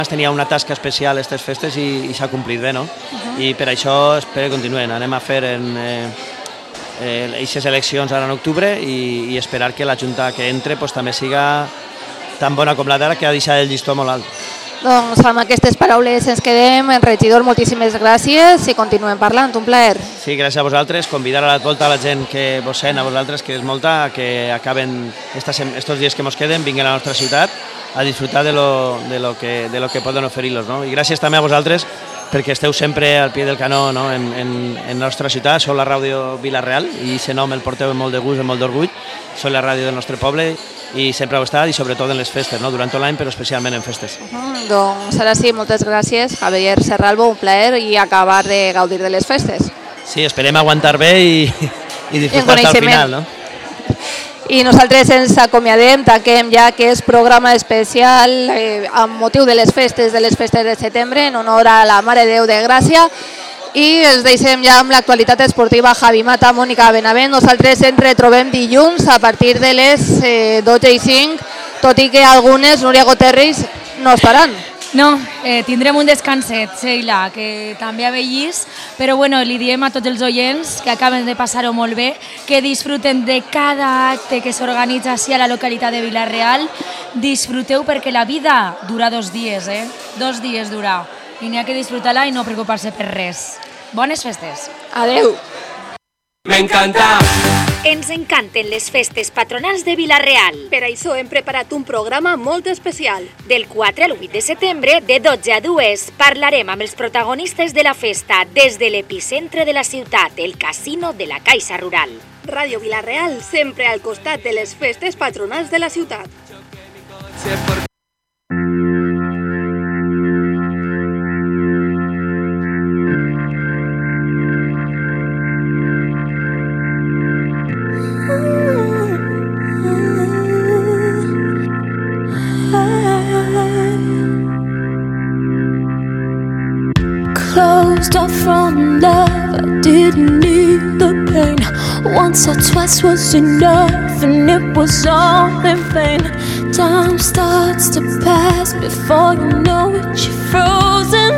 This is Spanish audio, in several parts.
Tenia una tasca especial aquestes festes i s'ha complit bé, no? I per això espero que continuen. Anem a fer aquestes eleccions ara en octubre i esperar que la Junta que entre també siga tan bona com la d'ara, que ha deixat el llistó molt alt. Doncs amb aquestes paraules ens quedem. Regidor, moltíssimes gràcies i continuem parlant, un plaer. Sí, gràcies a vosaltres, convidar a la gent que vos sent, a vosaltres, que és molta, que acaben estos dies que mos queden, vinguin a la nostra ciutat a disfrutar de lo que poden oferir-los, no? I gràcies també a vosaltres perquè esteu sempre al pie del canó, no? en la nostra ciutat. Sou la ràdio Vila-real i aquest nom el porteu amb molt de gust, amb molt d'orgull. Sou la ràdio del nostre poble i sempre heu estat, i sobretot en les festes, no? Durant tot l'any, però especialment en festes. Doncs ara sí, moltes gràcies, Javier Serralbo, un plaer i acabar de gaudir de les festes. Sí, esperem aguantar bé i disfrutar fins al final, no? I nosaltres ens acomiadem, tanquem ja aquest programa especial amb motiu de les festes de setembre, en honor a la Mare de Déu de Gràcia, i els deixem ja amb l'actualitat esportiva. Javi Mata, Mònica Benavent. Nosaltres ens retrobem dilluns a partir de les 12:05, tot i que algunes, Núria Goterris, no estaran. No, tindrem un descanset, Sheila, que també ha vellís, però bueno, li diem a tots els oients que acaben de passar-ho molt bé, que disfruten de cada acte que s'organitza així a la localitat de Vila-real. Disfruteu perquè la vida dura 2 dies, 2 dies dura, i n'hi ha que disfrutar-la i no preocupar-se per res. Bones festes. Adeu. M'encanta! Ens encanten les festes patronals de Vila-real. Per això hem preparat un programa molt especial. Del 4 al 8 de setembre, de 12 a 2, parlarem amb els protagonistes de la festa des de l'epicentre de la ciutat, el Casino de la Caixa Rural. Ràdio Vila-real, sempre al costat de les festes patronals de la ciutat. Closed off from love, I didn't need the pain. Once or twice was enough, and it was all in vain. Time starts to pass before you know it, you're frozen.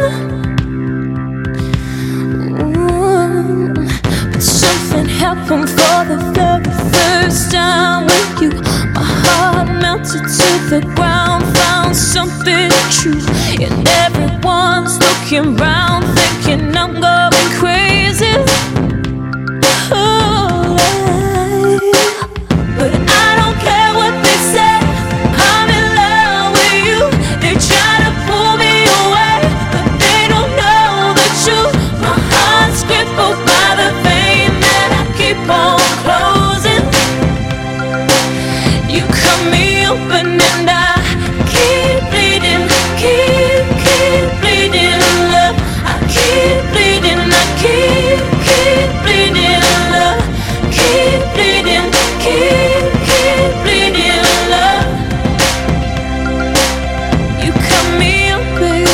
But something happened for the very first time with you. My heart melted to the ground, found something true. And everyone's looking round, thinking I'm going crazy. Oh, but I don't care what they say, I'm in love with you. They try to pull me away, but they don't know the truth. My heart's crippled by the vein that I keep on closing. You cut me open and I keep bleeding, keep bleeding, love. I keep bleeding, I keep bleeding, love. Keep bleeding, keep bleeding, love. You cut me open.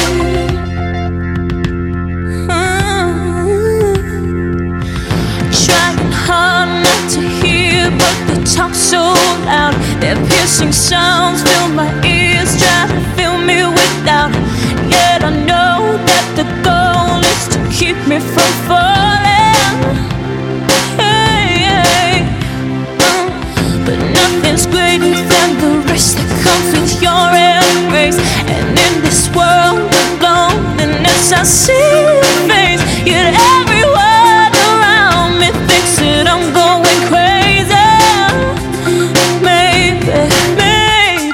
Trying hard not to hear, but they talk so loud. Their piercing sounds fill my ears, try to fill me with doubt. Yet I know that the goal is to keep me from falling. Hey, hey. But nothing's greater than the rest that comes with your embrace. And in this world of loneliness I see your face. Yet everyone around me thinks that I'm going crazy. Maybe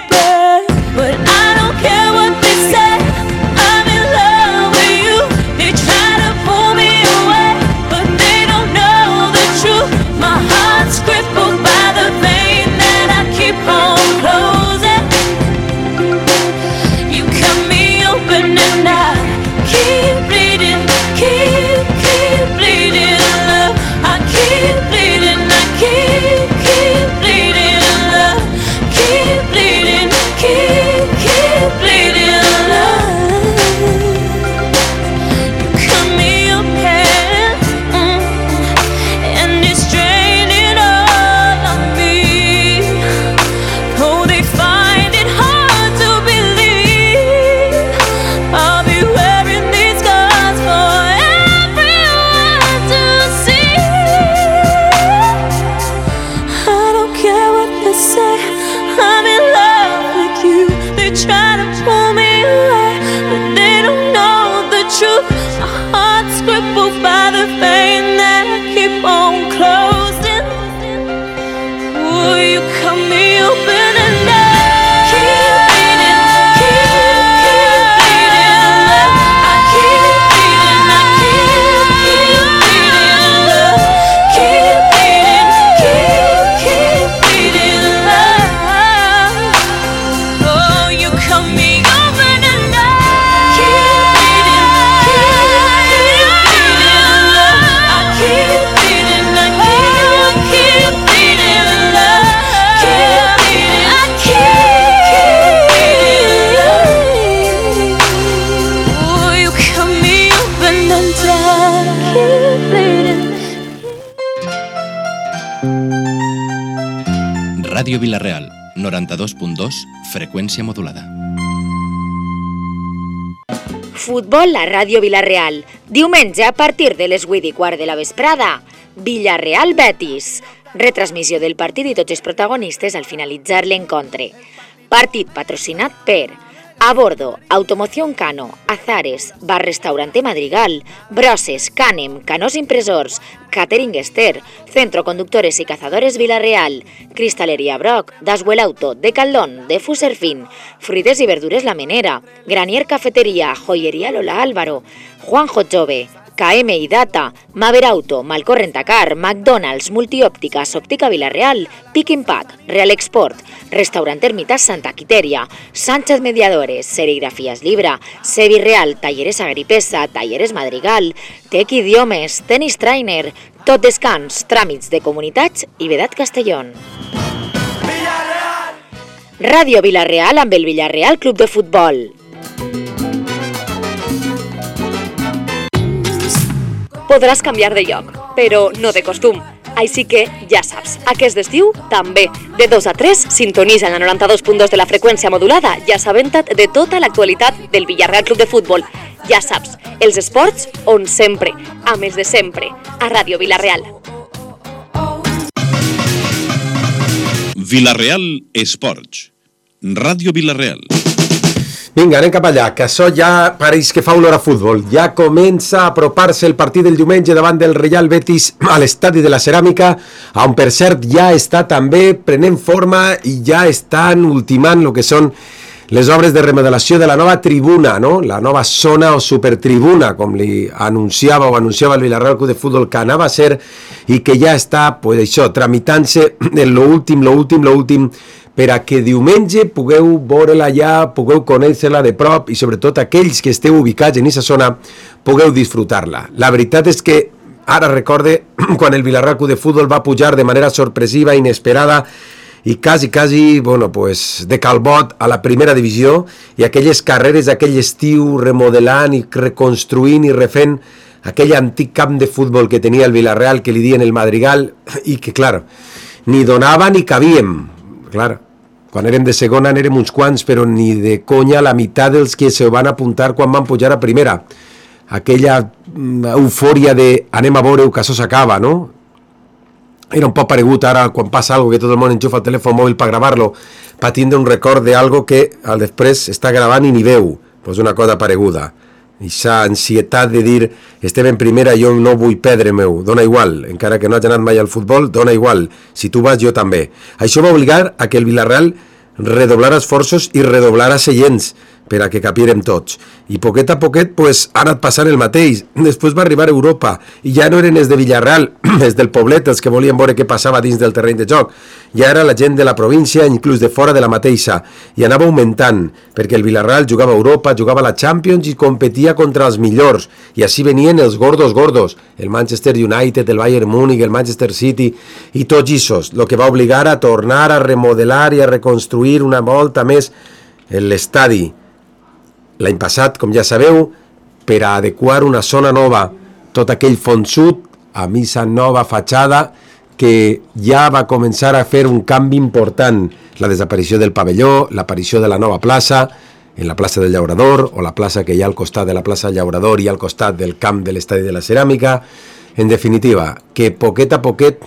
truth. My heart's crippled by the vein that I keep on closing. Will you cut me open and I keep bleeding, keep bleeding, love. I keep bleeding, I keep bleeding, love. Keep bleeding, keep bleeding, love. Oh, you cut me open and I keep bleeding, love. I keep bleeding, I keep bleeding, love. Keep bleeding, I keep bleeding. Oh, you cut me open and I keep bleeding. Ràdio Vila-real, 92.2, freqüència modulada. Futbol a Ràdio Vila-real. Diumenge a partir de les 8:15 de la vesprada. Villarreal Betis. Retransmissió del partit i tots els protagonistes al finalitzar l'encontre. Partit patrocinat per A Bordo, Automoción Cano, Azares, Bar Restaurante Madrigal, Broses, Canem, Canós Impresors, Catering Ester, Centro Conductores y Cazadores Vila-real, Cristalería Broc, Daswell Auto, Decathlon, de Fuserfin, Fruites y Verdures La Menera, Granier Cafetería, Joyería Lola Álvaro, Juanjo Jove, KM y Data, Maver Auto, Malcor Rentacar, McDonald's, Multiópticas, Óptica Vila-real, Pick and Pack, Real Export, Restaurante Ermitas Santa Quiteria, Sánchez Mediadores, Serigrafías Libra, Sevi Real, Talleres Agripesa, Talleres Madrigal, Tec Idiomes, Tenis Trainer, Tot Descans, Tràmits de Comunitats i Vedat Castellón. Ràdio Vila-real amb el Villarreal Club de Futbol. Podràs canviar de lloc, però no de costum. Així que, ja saps, aquest estiu també. De 2 a 3, sintonitza en la 92.2 de la freqüència modulada i assabenta't de tota l'actualitat del Villarreal Club de Futbol. Ja saps, els esports on sempre, a més de sempre, a Ràdio Vila-real. Vila-real Esports. Ràdio Vila-real. Vinga, anem cap allà, que això ja pareix que fa olor a futbol. Ja comença a apropar-se el partit del diumenge davant del Real Betis a l'estadi de la Ceràmica, on per cert ja està també prenent forma i ja estan ultimant el que són les obres de remodelació de la nova tribuna, no? La nova zona o supertribuna, com li anunciava el Villarreal Club de Futbol que anava a ser, i que ja està, pues això, tramitant-se en l'últim, per a que diumenge pugueu veure-la allà, pugueu conèixer-la de prop i sobretot aquells que esteu ubicats en aquesta zona pugueu disfrutar-la. La veritat és que ara recorde quan el Villarreal Club de Futbol va pujar de manera sorpresiva, inesperada i quasi, bueno, pues, de calbot a la primera divisió, i aquelles carreres d'aquell estiu remodelant i reconstruint i refent aquell antic camp de futbol que tenia el Villarreal, que li dien el Madrigal, i que, clar, ni donava ni cabíem. Clar, quan érem de segona n'érem uns quants, però ni de conya la meitat dels que se van apuntar quan van pujar a primera. Aquella eufòria de anem a veure que això s'acaba, no? Era un poc paregut ara quan passa algo que tot el món enxufa el telèfon mòbil per gravar-lo, per tindre un record d'algo que al després està gravant i ni veu. Pues una cosa pareguda. Aquesta ansietat de dir estem en primera, jo no vull perdre meu, dona igual, encara que no hagi anat mai al futbol, dona igual, si tu vas jo també. Això va obligar a que el Villarreal redoblara esforços i redoblara seients per a que capirem tots. I poquet a poquet pues, ha anat passant el mateix. Després va arribar a Europa i ja no eren els de Villarreal, els del poblet, els que volien veure què passava dins del terreny de joc. Ja era la gent de la província, inclús de fora de la mateixa, i anava augmentant, perquè el Villarreal jugava a Europa, jugava a la Champions i competia contra els millors, i així venien els gordos, el Manchester United, el Bayern Múnich, el Manchester City, i tots issos, el que va obligar a tornar a remodelar i a reconstruir una volta més l'estadi. L'any passat, com ja sabeu, per a adequar una zona nova, tot aquell fons sud, a missa nova fatxada, que ja va començar a fer un canvi important, la desaparició del pavelló, l'aparició de la nova plaça, en la plaça del Llaurador, o la plaça que hi ha al costat de la plaça del Llaurador i al costat del camp de l'estadi de la Ceràmica. En definitiva, que poquet a poquet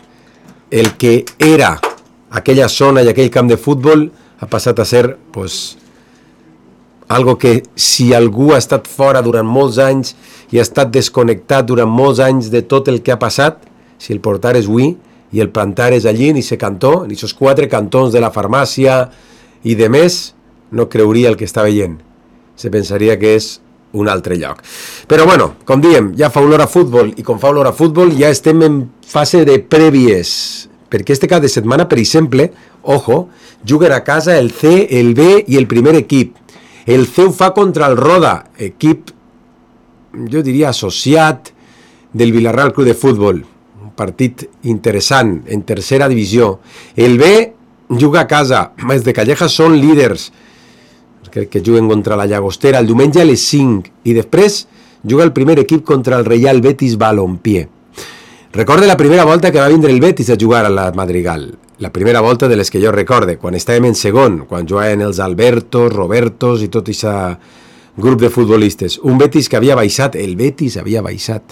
el que era aquella zona i aquell camp de futbol ha passat a ser, pues, algo que si algú ha estat fora durant molts anys i ha estat desconnectat durant molts anys de tot el que ha passat, si el portar és avui i el plantar és allí, ni se cantó, ni esos 4 cantons de la farmàcia i de més, no creuria el que està veient. Se pensaria que és un altre lloc. Però bueno, com diem, ja fa olor a futbol, i com fa olor a futbol ja estem en fase de prèvies, perquè este cap de setmana, per exemple, ojo, juguen a casa el C, el B i el primer equip. El C ho fa contra el Roda, equip, jo diria, associat del Villarreal Club de Futbol. Un partit interessant, en tercera divisió. El B juga a casa, els de Calleja són líders, que juguen contra la Llagostera el diumenge a les 5, i després juga el primer equip contra el Real Betis Balompié. Recorde la primera volta que va vindre el Betis a jugar a la Madrigal, la primera volta de les que jo recorde, quan estàvem en segon, quan jugaven els Albertos, Robertos i tot aquest grup de futbolistes. Un Betis que havia baixat, el Betis havia baixat.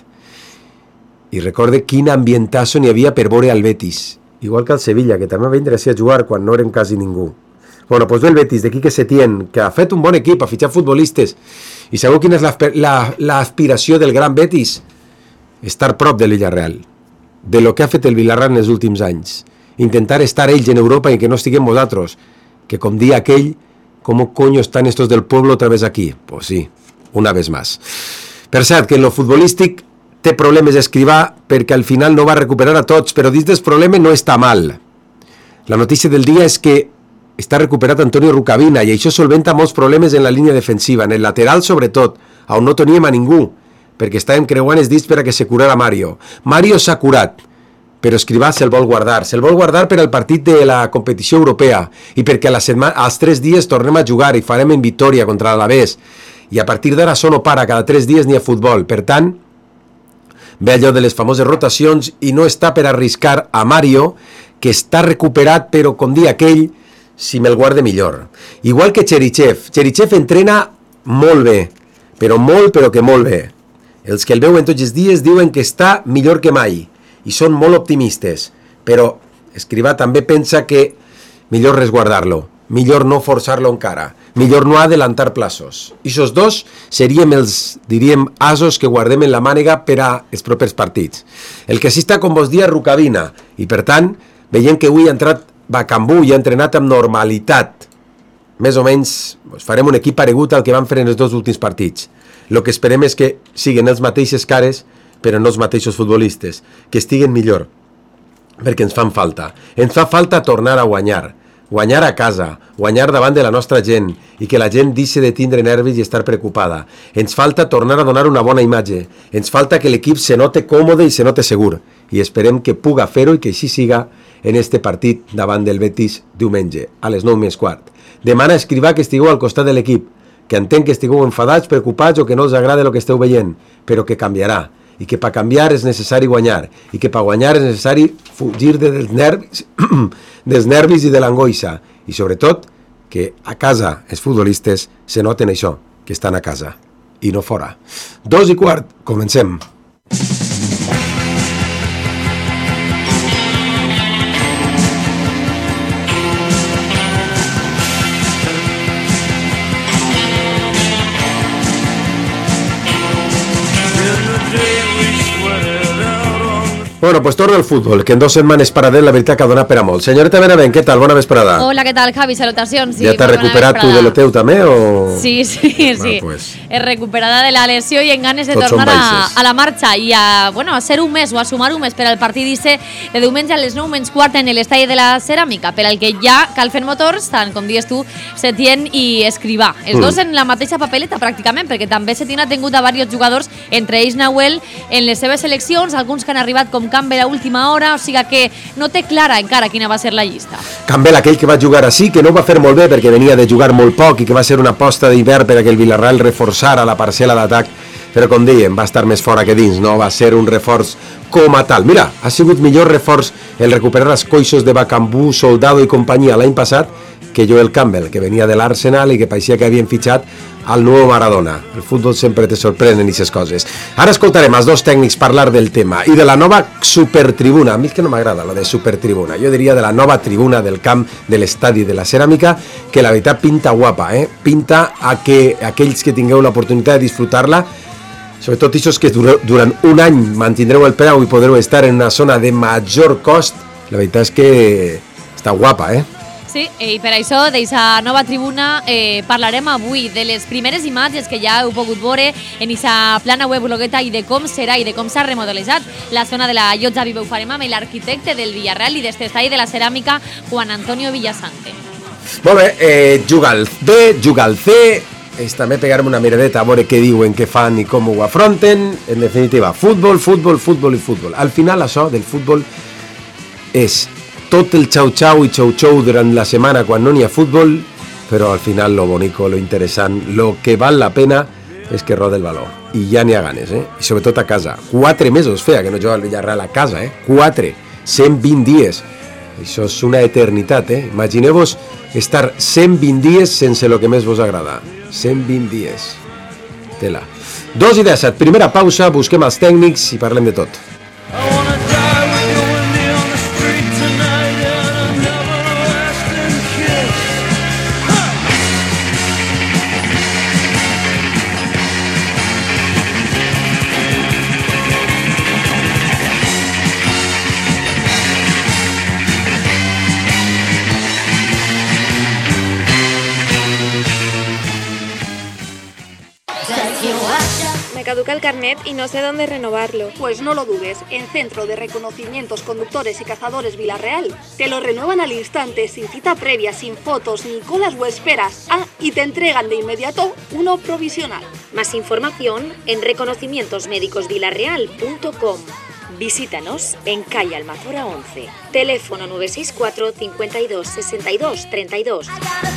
I recorde quin ambientazo n'hi havia per veure al Betis, igual que el Sevilla, que també va vindre a jugar quan no eren quasi ningú. Bueno, pues ve el Betis de Quique Setién, que ha fet un bon equip, ha fitxat futbolistes, i sabeu quina és l'aspiració del gran Betis? Estar prop de Villarreal, de lo que ha fet el Villarreal en els últims anys. Intentar estar ells en Europa i que no estiguem vosaltres, que com dia aquell, ¿cómo coño están estos del pueblo otra vez aquí? Pues sí, una vez más. Per cert, que en lo futbolístic té problemes d'escrivar perquè al final no va recuperar a tots, però dins del problema no està mal. La notícia del dia és que està recuperat Antonio Rucabina i això solventa molts problemes en la línia defensiva, en el lateral sobretot, on no teníem a ningú, perquè estàvem creuant els dits per a que se curara Mario. Mario s'ha curat, però Escrivà se'l vol guardar per al partit de la competició europea i perquè als 3 dies tornem a jugar i farem en Vitòria contra l'Alavés i a partir d'ara això no para, cada 3 dies n'hi ha futbol. Per tant, ve allò de les famoses rotacions i no està per arriscar a Mario, que està recuperat, però com dia aquell, si me'l guarde millor. Igual que Cherichev. Cherichev entrena molt bé, però que molt bé. Els que el veuen tots els dies diuen que està millor que mai i són molt optimistes, però Escrivà també pensa que millor resguardar-lo, millor no forçar-lo encara, millor no adelantar plaços. I aquests dos seríem els, diríem, asos que guardem en la mànega per als propers partits. El que sí està, com vos dia, Rucabina, i per tant, veiem que avui ha entrat Bacambú i ha entrenat amb normalitat. Més o menys farem un equip paregut al que van fer en els 2 últims partits. El que esperem és que siguin els mateixos cares, però no els mateixos futbolistes, que estiguen millor, perquè ens fan falta. Ens fa falta tornar a guanyar a casa, guanyar davant de la nostra gent i que la gent deixi de tindre nervis i estar preocupada. Ens falta tornar a donar una bona imatge. Ens falta que l'equip se note còmode i se note segur. I esperem que puga fer-ho i que així siga en este partit davant del Betis diumenge, a les 9:15. Demana a Escrivà que estigueu al costat de l'equip, que entenc que estigueu enfadats, preocupats o que no els agrada el que esteu veient, però que canviarà. I que per canviar és necessari guanyar, i que per guanyar és necessari fugir dels nervis i de l'angoixa, i sobretot que a casa els futbolistes se noten això, que estan a casa i no fora. 2:15, comencem. Bueno, pues torna al fútbol, que en 2 setmanes paradet la veritat que ha donat per a molt. Senyoreta Benavent, què tal? Bona vesprada. Hola, què tal, Javi? Salutacions. Sí, ja t'has recuperat tu de lo teu també, o...? Sí. Pues. Recuperada de la lesió i en ganes de tornar a la marxa i a ser un mes o a sumar un mes per al partit d'ICE de diumenge a les 9:15 en l'estadi de la Ceràmica, per al que ja cal fer motors, tant com dius tu, Setién i Escrivà. Els dos en la mateixa papeleta, pràcticament, perquè també Setién ha tingut a diversos jugadors, entre ells Nahuel, en les seves seleccions, alguns que han arribat com Campbell a última hora, o sigui que no té clara encara quina va ser la llista. Campbell, aquell que va jugar així, que no va fer molt bé perquè venia de jugar molt poc i que va ser una aposta d'hivern per a que el Villarreal reforçara la parcel·la d'atac però com dèiem, va estar més fora que dins, no va ser un reforç com a tal. Mira, ha sigut millor reforç el recuperar els coixos de Bacambú, Soldado i companyia l'any passat que Joel Campbell, que venia de l'Arsenal i que pareixia que havien fitxat al nou Maradona. El futbol sempre te sorprenen aquestes coses. Ara escoltarem els dos tècnics parlar del tema i de la nova supertribuna. A mi que no m'agrada la de supertribuna. Jo diria de la nova tribuna del camp de l'estadi de la Ceràmica, que la veritat pinta guapa, pinta a que aquells que tingueu l'oportunitat de disfrutar-la, sobretot aquests que durant un any mantindreu el preu i podreu estar en una zona de major cost, la veritat és que està guapa, Sí, i per això, d'aquesta nova tribuna, parlarem avui de les primeres imatges que ja heu pogut veure en aquesta plana web blogueta i de com serà i de com s'ha remodelejat la zona de la Llotja Viva. Ho farem amb l'arquitecte del Villarreal i d'este estadi de la Ceràmica, Juan Antonio Villasante. Molt bé, juga al B, juga al C, també pegarem una miradeta a veure què diuen, què fan i com ho afronten. En definitiva, futbol, futbol, futbol i futbol. Al final això del futbol és tot el xau-xau i xou-xou durant la setmana quan no n'hi ha futbol, però al final lo bonico, lo interessant, lo que val la pena és que roda el valor. I ja n'hi ha ganes, i sobretot a casa. 4 mesos feia que no jugava el Villarreal a casa, 4, 120 dies. Això és una eternitat, Imagineu-vos estar 120 dies sense lo que més vos agrada. 120 dies. Tela. 2:17, primera pausa, busquem els tècnics i parlem de tot. Caduca el carnet y no sé dónde renovarlo. Pues no lo dudes, en Centro de Reconocimientos Conductores y Cazadores Villarreal te lo renuevan al instante, sin cita previa, sin fotos, ni colas o esperas. Y te entregan de inmediato uno provisional. Más información en reconocimientosmédicosvillarreal.com. Visítanos en calle Almazora 11. Teléfono 964 52 62 32.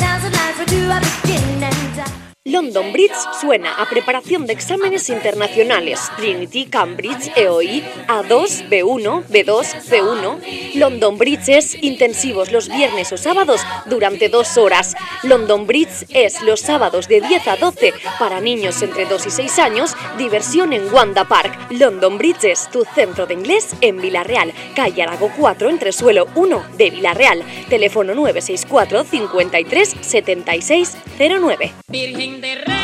London Bridge suena a preparación de exámenes internacionales. Trinity, Cambridge, EOI, A2, B1, B2, C1. London Bridge es intensivos los viernes o sábados durante 2 horas. London Bridge es los sábados de 10 a 12 para niños entre 2 y 6 años. Diversión en Wanda Park. London Bridge es tu centro de inglés en Villarreal. Calle Arago 4, entresuelo 1 de Villarreal. Teléfono 964 53 76 09. Virgen de Regla.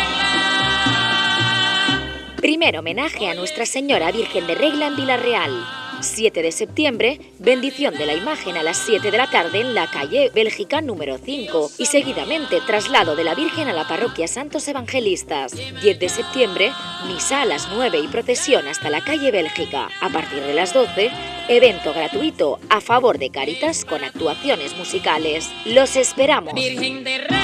Primer homenaje a Nuestra Señora Virgen de Regla en Villarreal. 7 de septiembre, bendición de la imagen a las 7 de la tarde en la calle Bélgica número 5 y seguidamente traslado de la Virgen a la parroquia Santos Evangelistas. 10 de septiembre, misa a las 9 y procesión hasta la calle Bélgica. A partir de las 12, evento gratuito a favor de Càritas con actuaciones musicales. Los esperamos. Virgen de Regla.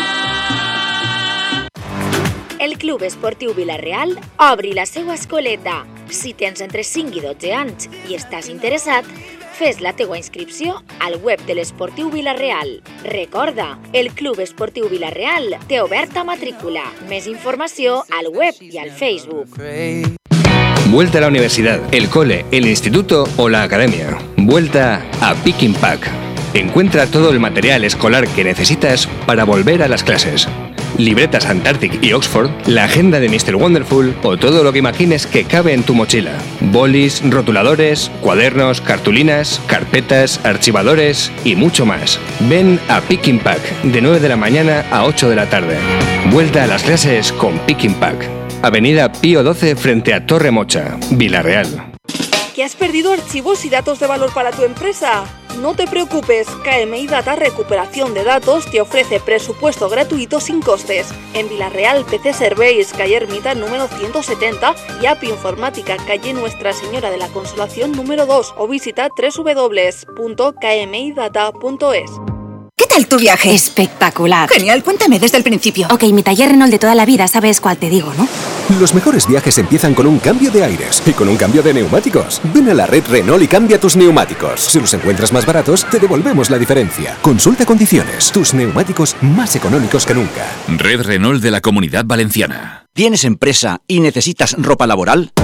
El Club Esportiu Villarreal obri la seva escoleta. Si tens entre 5 i 12 anys i estàs interessat, fes la teua inscripció al web de l'Esportiu Villarreal. Recorda, el Club Esportiu Villarreal té oberta matrícula. Més informació al web i al Facebook. Vuelta a la universidad, el cole, el instituto o la academia. Vuelta a Pick and Pack. Encuentra todo el material escolar que necesitas para volver a las clases. Libretas Antarctic y Oxford, la agenda de Mr. Wonderful o todo lo que imagines que cabe en tu mochila. Bolis, rotuladores, cuadernos, cartulinas, carpetas, archivadores y mucho más. Ven a Pick and Pack de 9 de la mañana a 8 de la tarde. Vuelta a las clases con Pick and Pack. Avenida Pío 12 frente a Torre Mocha, Villarreal. ¿Que has perdido archivos y datos de valor para tu empresa? No te preocupes, KMI Data Recuperación de Datos te ofrece presupuesto gratuito sin costes. En Villarreal, PC Serveis, calle Ermita número 170 y API Informática, calle Nuestra Señora de la Consolación número 2 o visita www.kmidata.es. ¿Qué tal tu viaje? Espectacular. Genial, cuéntame desde el principio. Ok, mi taller Renault de toda la vida, sabes cuál te digo, ¿no? Los mejores viajes empiezan con un cambio de aires y con un cambio de neumáticos. Ven a la red Renault y cambia tus neumáticos. Si los encuentras más baratos, te devolvemos la diferencia. Consulta condiciones. Tus neumáticos más económicos que nunca. Red Renault de la Comunidad Valenciana. ¿Tienes empresa y necesitas ropa laboral?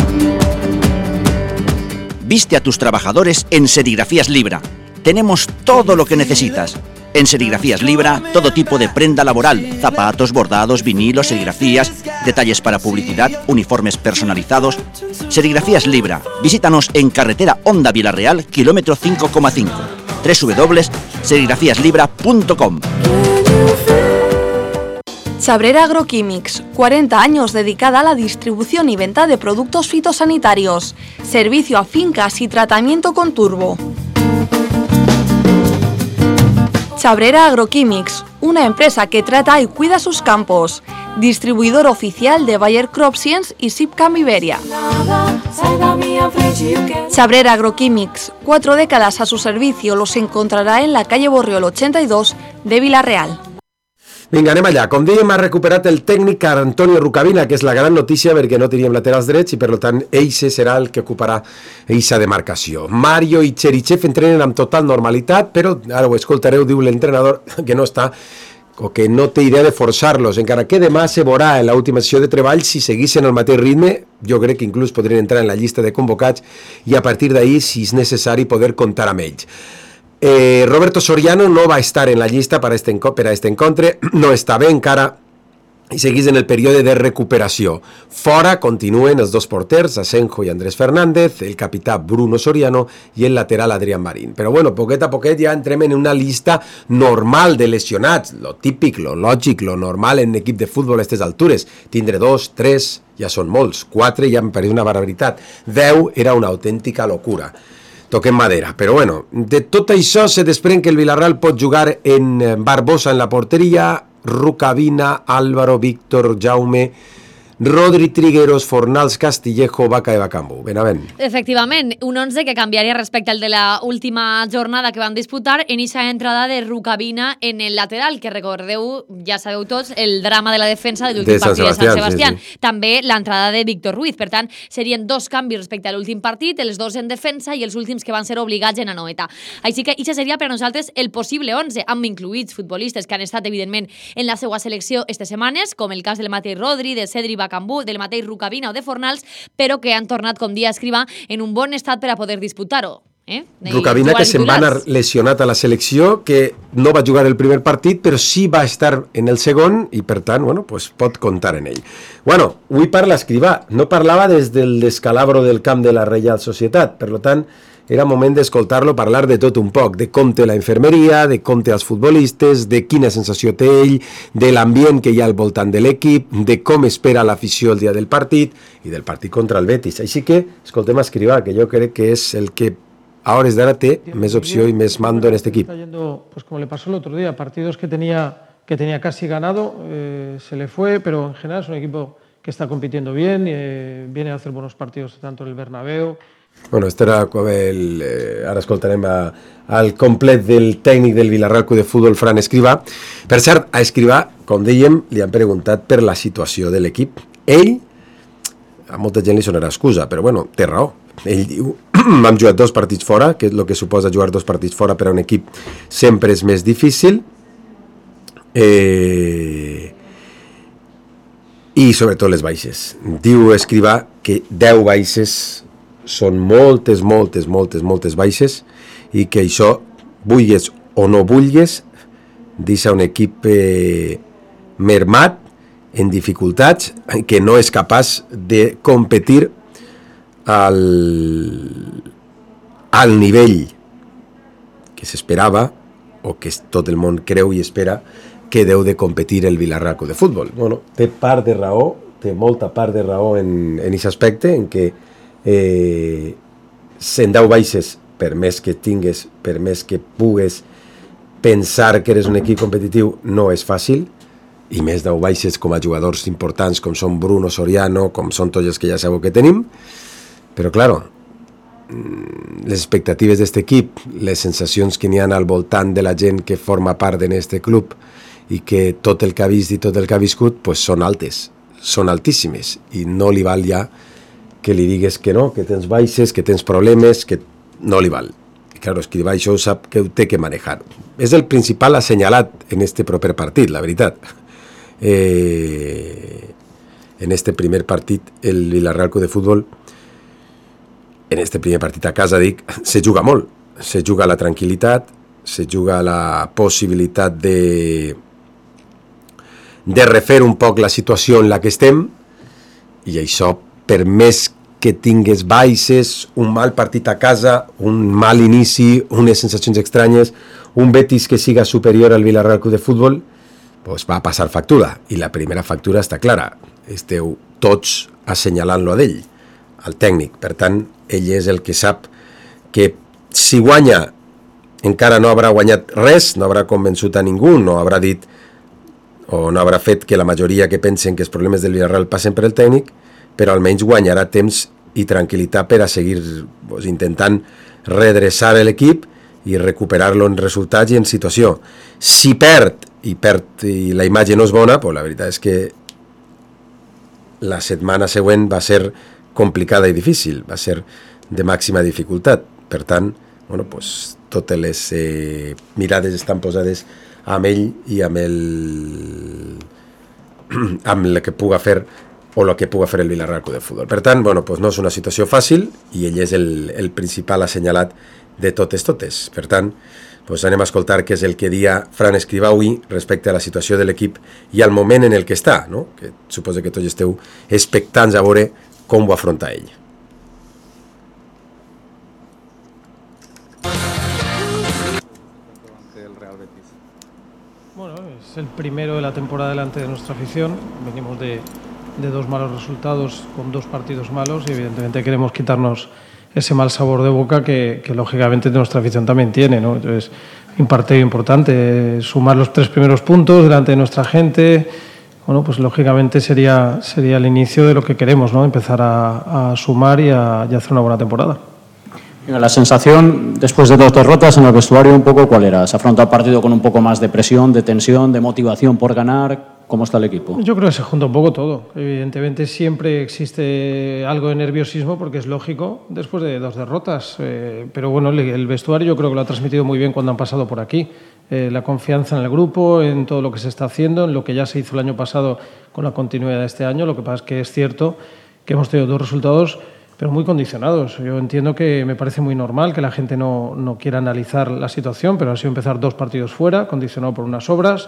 Viste a tus trabajadores en Serigrafías Libra. Tenemos todo lo que necesitas. En Serigrafías Libra, todo tipo de prenda laboral, zapatos, bordados, vinilos, serigrafías, detalles para publicidad, uniformes personalizados. Serigrafías Libra. Visítanos en carretera Honda Vilareal, kilómetro 5,5. www.serigrafiaslibra.com. Chabrera Agroquímics, 40 años dedicada a la distribución y venta de productos fitosanitarios, servicio a fincas y tratamiento con turbo. Chabrera Agroquímics, una empresa que trata y cuida sus campos, distribuidor oficial de Bayer CropScience y Sipcam Iberia. Chabrera Agroquímics, 4 décadas a su servicio, los encontrará en la calle Borriol 82 de Vilareal. Vinga, anem allà. Com dèiem, ha recuperat el tècnic Antonio Rucavina, que és la gran notícia perquè no teníem laterals drets i, per tant, eixe serà el que ocuparà eixa demarcació. Mario i Cherichev entrenen amb total normalitat, però, ara ho escoltareu, diu l'entrenador que no està o que no té idea de forçar-los, encara que demà se veurà en l'última sessió de treball si seguissin el mateix ritme. Jo crec que inclús podrien entrar en la llista de convocats i a partir d'ahir, si és necessari, poder comptar amb ells. Roberto Soriano no va estar en la llista per a este encontre, no està bé encara i seguís en el període de recuperació. Fora continuen els dos porters, Asenjo i Andrés Fernández, el capità Bruno Soriano i el lateral Adrián Marín. Però bueno, poquet a poquet ja entrem en una llista normal de lesionats, lo típic, lo lògic, lo normal en equip de futbol a aquestes altures. Tindre 2, 3, ja són molts, 4 ja em pareix una barbaritat, 10 era una autèntica locura. Toquem madera, però bueno, de tot això se desprèn que el Villarreal pot jugar en Barbosa en la porteria, Rucavina, Álvaro, Víctor, Jaume, Rodri, Trigueros, Fornals, Castillejo, Vaca i Bacambu. Benavent. Efectivament, un 11 que canviaria respecte al de la última jornada que van disputar en esa entrada de Rucavina en el lateral, que recordeu, ja sabeu tots, el drama de la defensa de l'últim partit de Sant Sebastián. Sí. També l'entrada de Víctor Ruiz. Per tant, serien dos canvis respecte a l'últim partit, els dos en defensa i els últims que van ser obligats en Anoeta. Així que això seria per a nosaltres el possible 11, amb incluïts futbolistes que han estat, evidentment, en la seva selecció aquestes setmanes, com el cas del mateix Rodri, de Cedri Bacambú, del mateix Rucavina o de Fornals, però que han tornat, com dia Escrivà, en un bon estat per a poder disputar-ho. Rucavina, que se'n va anar lesionat a la selecció, que no va jugar el primer partit, però sí va estar en el segon i, per tant, bueno, pues pot comptar en ell. Bueno, avui parla Escrivà, no parlava des del descalabro del camp de la Reial Societat, per tant, era moment d'escoltar-lo parlar de tot un poc, de com té la infermeria, de com té els futbolistes, de quina sensació té ell, de l'ambient que hi ha al voltant de l'equip, de com espera l'afició el dia del partit i del partit contra el Betis. Així que escoltem a Escrivà, que jo crec que és el que a hores d'ara té més opció y más mando en este equipo. Está yendo, pues como le pasó el otro día, partidos que tenía casi ganado, se le fue, pero en general es un equipo que está compitiendo bien, viene a hacer buenos partidos tanto en el Bernabéu. Bueno, este era ara escoltarem al complet del tècnic del Villarreal Club de Futbol, Fran Escrivà. Per cert, a Escrivà, com dèiem, li han preguntat per la situació de l'equip. Ell, a molta gent li sonarà excusa, però bueno, té raó. Ell diu, hem jugat 2 partits fora, que és el que suposa jugar 2 partits fora per a un equip sempre és més difícil, i sobretot les baixes. Diu Escrivà que 10 baixes són moltes baixes i que això, vulgues o no vulgues, deixa un equip mermat, en dificultats, que no és capaç de competir al nivell que s'esperava o que tot el món creu i espera que deu de competir el Villarreal Club de Futbol. Bueno, té part de raó, té molta part de raó en aquest aspecte, en què en 10 baixes, per més que tingues, per més que pugues pensar que eres un equip competitiu, no és fàcil, i més 10 baixes com a jugadors importants com són Bruno Soriano, com són tots els que ja sabeu que tenim, però claro, les expectatives d'aquest equip, les sensacions que n'hi ha al voltant de la gent que forma part d'aquest club i que tot el que ha vist i tot el que ha viscut pues són altes. són altíssimes i no li val ja que li digues que no, que tens baixes, que tens problemes, que no li val. I clar, és que això ho sap que ho té que manejar. És el principal assenyalat en este proper partit, la veritat. En este primer partit, el Villarreal Club de Futbol, en este primer partit a casa, dic, se juga molt. Se juga la tranquil·litat, se juga la possibilitat de refer un poc la situació en la que estem, i això, per més que tingues baixes, un mal partit a casa, un mal inici, unes sensacions estranyes, un Betis que siga superior al Villarreal Club de Futbol, pues va a passar factura, i la primera factura està clara. Esteu tots assenyalant-lo d'ell, al tècnic. Per tant, ell és el que sap que si guanya encara no haurà guanyat res, no haurà convençut a ningú, no haurà dit o no haurà fet que la majoria que pensen que els problemes del Villarreal passen per el tècnic, però almenys guanyarà temps i tranquil·litat per a seguir intentant redreçar l'equip i recuperar-lo en resultats i en situació. Si perd i la imatge no és bona, pues la veritat és que la setmana següent va ser complicada i difícil, va ser de màxima dificultat. Per tant, bueno, pues, totes les mirades estan posades amb ell i amb el que puga fer o el que puga fer el Villarreal Club de Futbol. Per tant, bueno, pues no és una situació fàcil i ell és el principal assenyalat de totes. Per tant, pues anem a escoltar què és el que dia Fran Escribaui respecte a la situació de l'equip i al moment en el que està, no? Que suposo que tots esteu expectants a veure com ho afronta ell. Bueno, es el primero de la temporada delante de nuestra afición. Venimos de 2 malos resultados con 2 partidos malos y evidentemente queremos quitarnos ese mal sabor de boca que lógicamente nuestra afición también tiene, ¿no? Entonces, un partido importante, sumar los 3 primeros puntos delante de nuestra gente, bueno, pues lógicamente sería el inicio de lo que queremos, ¿no? Empezar a sumar y a hacer una buena temporada. La sensación después de 2 derrotas en el vestuario, un poco, ¿cuál era? ¿Se afronta el partido con un poco más de presión, de tensión, de motivación por ganar? ¿Cómo está el equipo? Yo creo que se junta un poco todo. Evidentemente siempre existe algo de nerviosismo porque es lógico después de 2 derrotas. Pero bueno, el vestuario yo creo que lo ha transmitido muy bien cuando han pasado por aquí. La confianza en el grupo, en todo lo que se está haciendo, en lo que ya se hizo el año pasado con la continuidad de este año. Lo que pasa es que es cierto que hemos tenido 2 resultados pero muy condicionados. Yo entiendo que me parece muy normal que la gente no quiera analizar la situación, pero ha sido empezar 2 partidos fuera, condicionado por unas obras,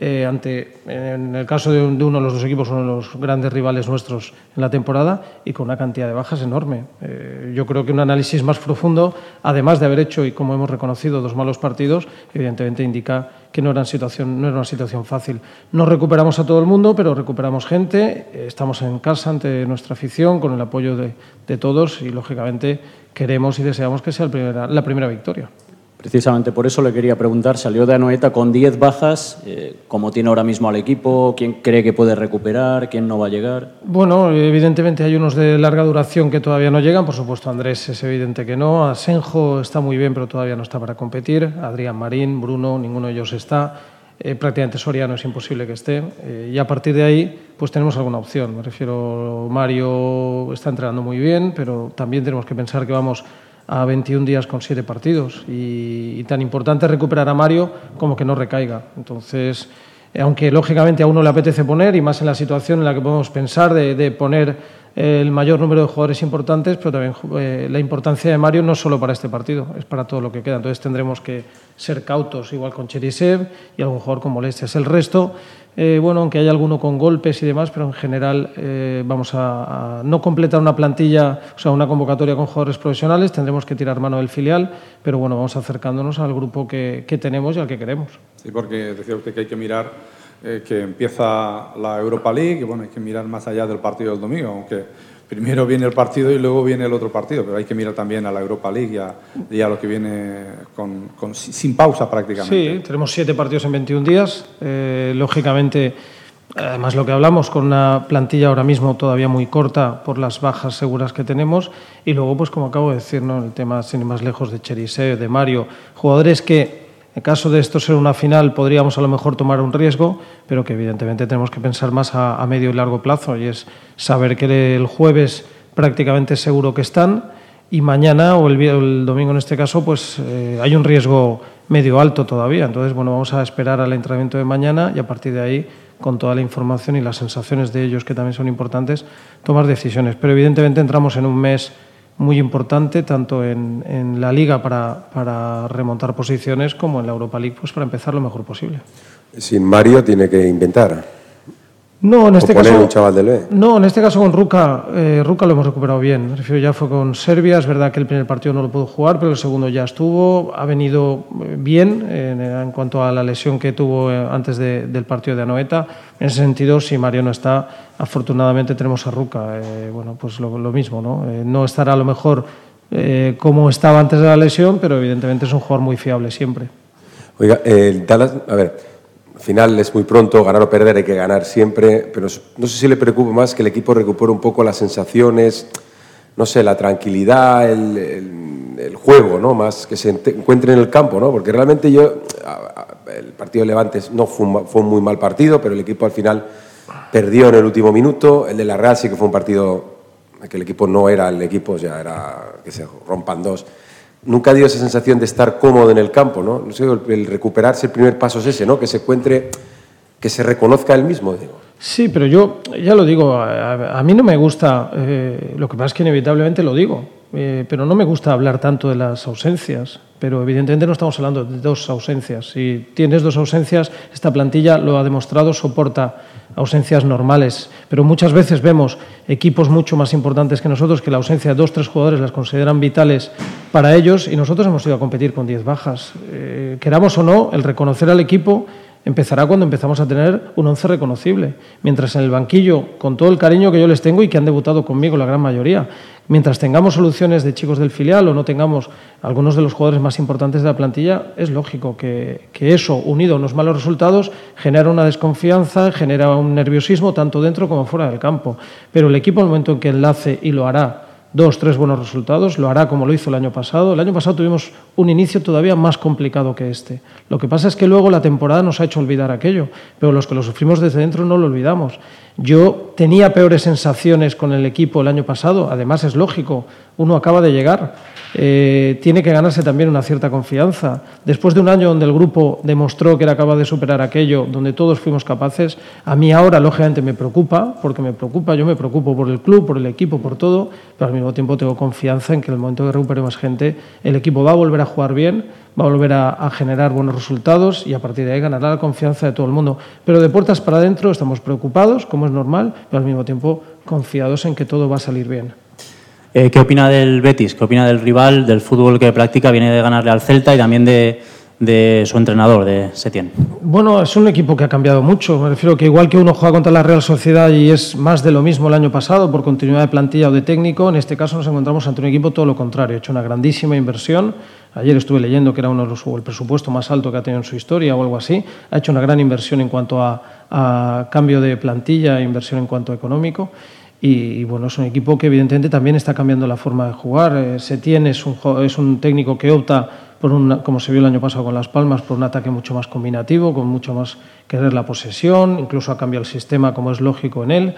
en el caso de uno de los 2 equipos, uno de los grandes rivales nuestros en la temporada, y con una cantidad de bajas enorme. Yo creo que un análisis más profundo, además de haber hecho, y como hemos reconocido, 2 malos partidos, evidentemente indica que no era una situación fácil. No recuperamos a todo el mundo, pero recuperamos gente, estamos en casa ante nuestra afición, con el apoyo de todos y, lógicamente, queremos y deseamos que sea la primera victoria. Precisamente por eso le quería preguntar, salió de Anoeta con 10 bajas, ¿cómo tiene ahora mismo al equipo? ¿Quién cree que puede recuperar? ¿Quién no va a llegar? Bueno, evidentemente hay unos de larga duración que todavía no llegan, por supuesto Andrés es evidente que no, Asenjo está muy bien pero todavía no está para competir, Adrián Marín, Bruno, ninguno de ellos está, prácticamente Soriano es imposible que esté, y a partir de ahí pues tenemos alguna opción, me refiero, Mario está entrenando muy bien, pero también tenemos que pensar que vamos a 21 días con 7 partidos y tan importante es recuperar a Mario como que no recaiga. Entonces, aunque lógicamente a uno le apetece poner, y más en la situación en la que podemos pensar de poner el mayor número de jugadores importantes, pero también la importancia de Mario no solo para este partido, es para todo lo que queda. Entonces tendremos que ser cautos, igual con Cherisev y algún jugador con molestias. El resto, bueno, aunque haya alguno con golpes y demás, pero en general vamos a no completar una plantilla, o sea, una convocatoria con jugadores profesionales, tendremos que tirar mano del filial, pero bueno, vamos acercándonos al grupo que tenemos y al que queremos. Sí, porque decía usted que hay que mirar que empieza la Europa League y bueno, hay que mirar más allá del partido del domingo, aunque primero viene el partido y luego viene el otro partido, pero hay que mirar también a la Europa League y a lo que viene sin pausa prácticamente. Sí, tenemos 7 partidos en 21 días, lógicamente, además lo que hablamos, con una plantilla ahora mismo todavía muy corta por las bajas seguras que tenemos, y luego, pues como acabo de decir, ¿no? El tema sin ir más lejos de Cherisev, de Mario, jugadores que En caso de esto ser una final, podríamos a lo mejor tomar un riesgo, pero que evidentemente tenemos que pensar más a medio y largo plazo, y es saber que el jueves prácticamente seguro que están, y mañana o el domingo en este caso, pues hay un riesgo medio alto todavía. Entonces, bueno, vamos a esperar al entrenamiento de mañana y a partir de ahí, con toda la información y las sensaciones de ellos, que también son importantes, tomar decisiones. Pero evidentemente entramos en un mes muy importante, tanto en la Liga para remontar posiciones, como en la Europa League, pues para empezar lo mejor posible. Sin Mario tiene que inventar. No, en este caso, un chaval del B. No, en este caso con Ruka lo hemos recuperado bien. Me refiero, ya fue con Serbia, es verdad que el primer partido no lo pudo jugar, pero el segundo ya estuvo, ha venido bien en cuanto a la lesión que tuvo antes del partido de Anoeta. En ese sentido, si Mario no está, afortunadamente tenemos a Ruka. Bueno, pues lo mismo, ¿no? No estará a lo mejor como estaba antes de la lesión, pero evidentemente es un jugador muy fiable siempre. Oiga, el Dallas, a ver, al final es muy pronto, ganar o perder hay que ganar siempre, pero no sé si le preocupa más que el equipo recupere un poco las sensaciones, no sé, la tranquilidad, el juego, ¿no? Más que se encuentre en el campo, ¿no? Porque realmente el partido de Levante no fue un muy mal partido, pero el equipo al final perdió en el último minuto. El de la Real sí que fue un partido que el equipo no era el equipo, ya era que se rompan dos. Nunca dio esa sensación de estar cómodo en el campo, ¿no? No sé, el recuperarse, el primer paso es ese, ¿no? Que se encuentre, que se reconozca él mismo, digo. Sí, pero yo ya lo digo, a mí no me gusta, lo que pasa es que inevitablemente lo digo, pero no me gusta hablar tanto de las ausencias, pero evidentemente no estamos hablando de dos ausencias. Si tienes dos ausencias, esta plantilla lo ha demostrado, soporta ausencias normales, pero muchas veces vemos equipos mucho más importantes que nosotros que la ausencia de 2 o 3 jugadores las consideran vitales para ellos, y nosotros hemos ido a competir con 10 bajas. Queramos o no, el reconocer al equipo empezará cuando empezamos a tener un 11 reconocible, mientras en el banquillo, con todo el cariño que yo les tengo y que han debutado conmigo la gran mayoría, mientras tengamos soluciones de chicos del filial o no tengamos algunos de los jugadores más importantes de la plantilla, es lógico que eso, unido a unos malos resultados, genera una desconfianza, genera un nerviosismo tanto dentro como fuera del campo. Pero el equipo, en el momento en que enlace, y lo hará, 2 o 3 buenos resultados, lo hará como lo hizo el año pasado. El año pasado tuvimos un inicio todavía más complicado que este. Lo que pasa es que luego la temporada nos ha hecho olvidar aquello, pero los que lo sufrimos desde dentro no lo olvidamos. Yo tenía peores sensaciones con el equipo el año pasado, además es lógico, uno acaba de llegar, tiene que ganarse también una cierta confianza. Después de un año donde el grupo demostró que era capaz de superar aquello, donde todos fuimos capaces, a mí ahora lógicamente me preocupa, porque me preocupa, yo me preocupo por el club, por el equipo, por todo, pero al mismo tiempo tengo confianza en que en el momento que recuperemos gente, el equipo va a volver a jugar bien, va a volver a generar buenos resultados y a partir de ahí ganará la confianza de todo el mundo. Pero de puertas para adentro estamos preocupados, como es normal, pero al mismo tiempo confiados en que todo va a salir bien. ¿Qué opina del Betis? ¿Qué opina del rival, del fútbol que practica? Viene de ganarle al Celta y también de su entrenador, de Setién. Bueno, es un equipo que ha cambiado mucho. Me refiero que igual que uno juega contra la Real Sociedad y es más de lo mismo el año pasado por continuidad de plantilla o de técnico, en este caso nos encontramos ante un equipo todo lo contrario. Ha hecho una grandísima inversión. Ayer estuve leyendo que era el presupuesto más alto que ha tenido en su historia o algo así. Ha hecho una gran inversión en cuanto a cambio de plantilla, inversión en cuanto a económico. Y bueno, es un equipo que evidentemente también está cambiando la forma de jugar. Setién es un técnico que opta por como se vio el año pasado con Las Palmas, por un ataque mucho más combinativo, con mucho más querer la posesión, incluso ha cambiado el sistema como es lógico en él.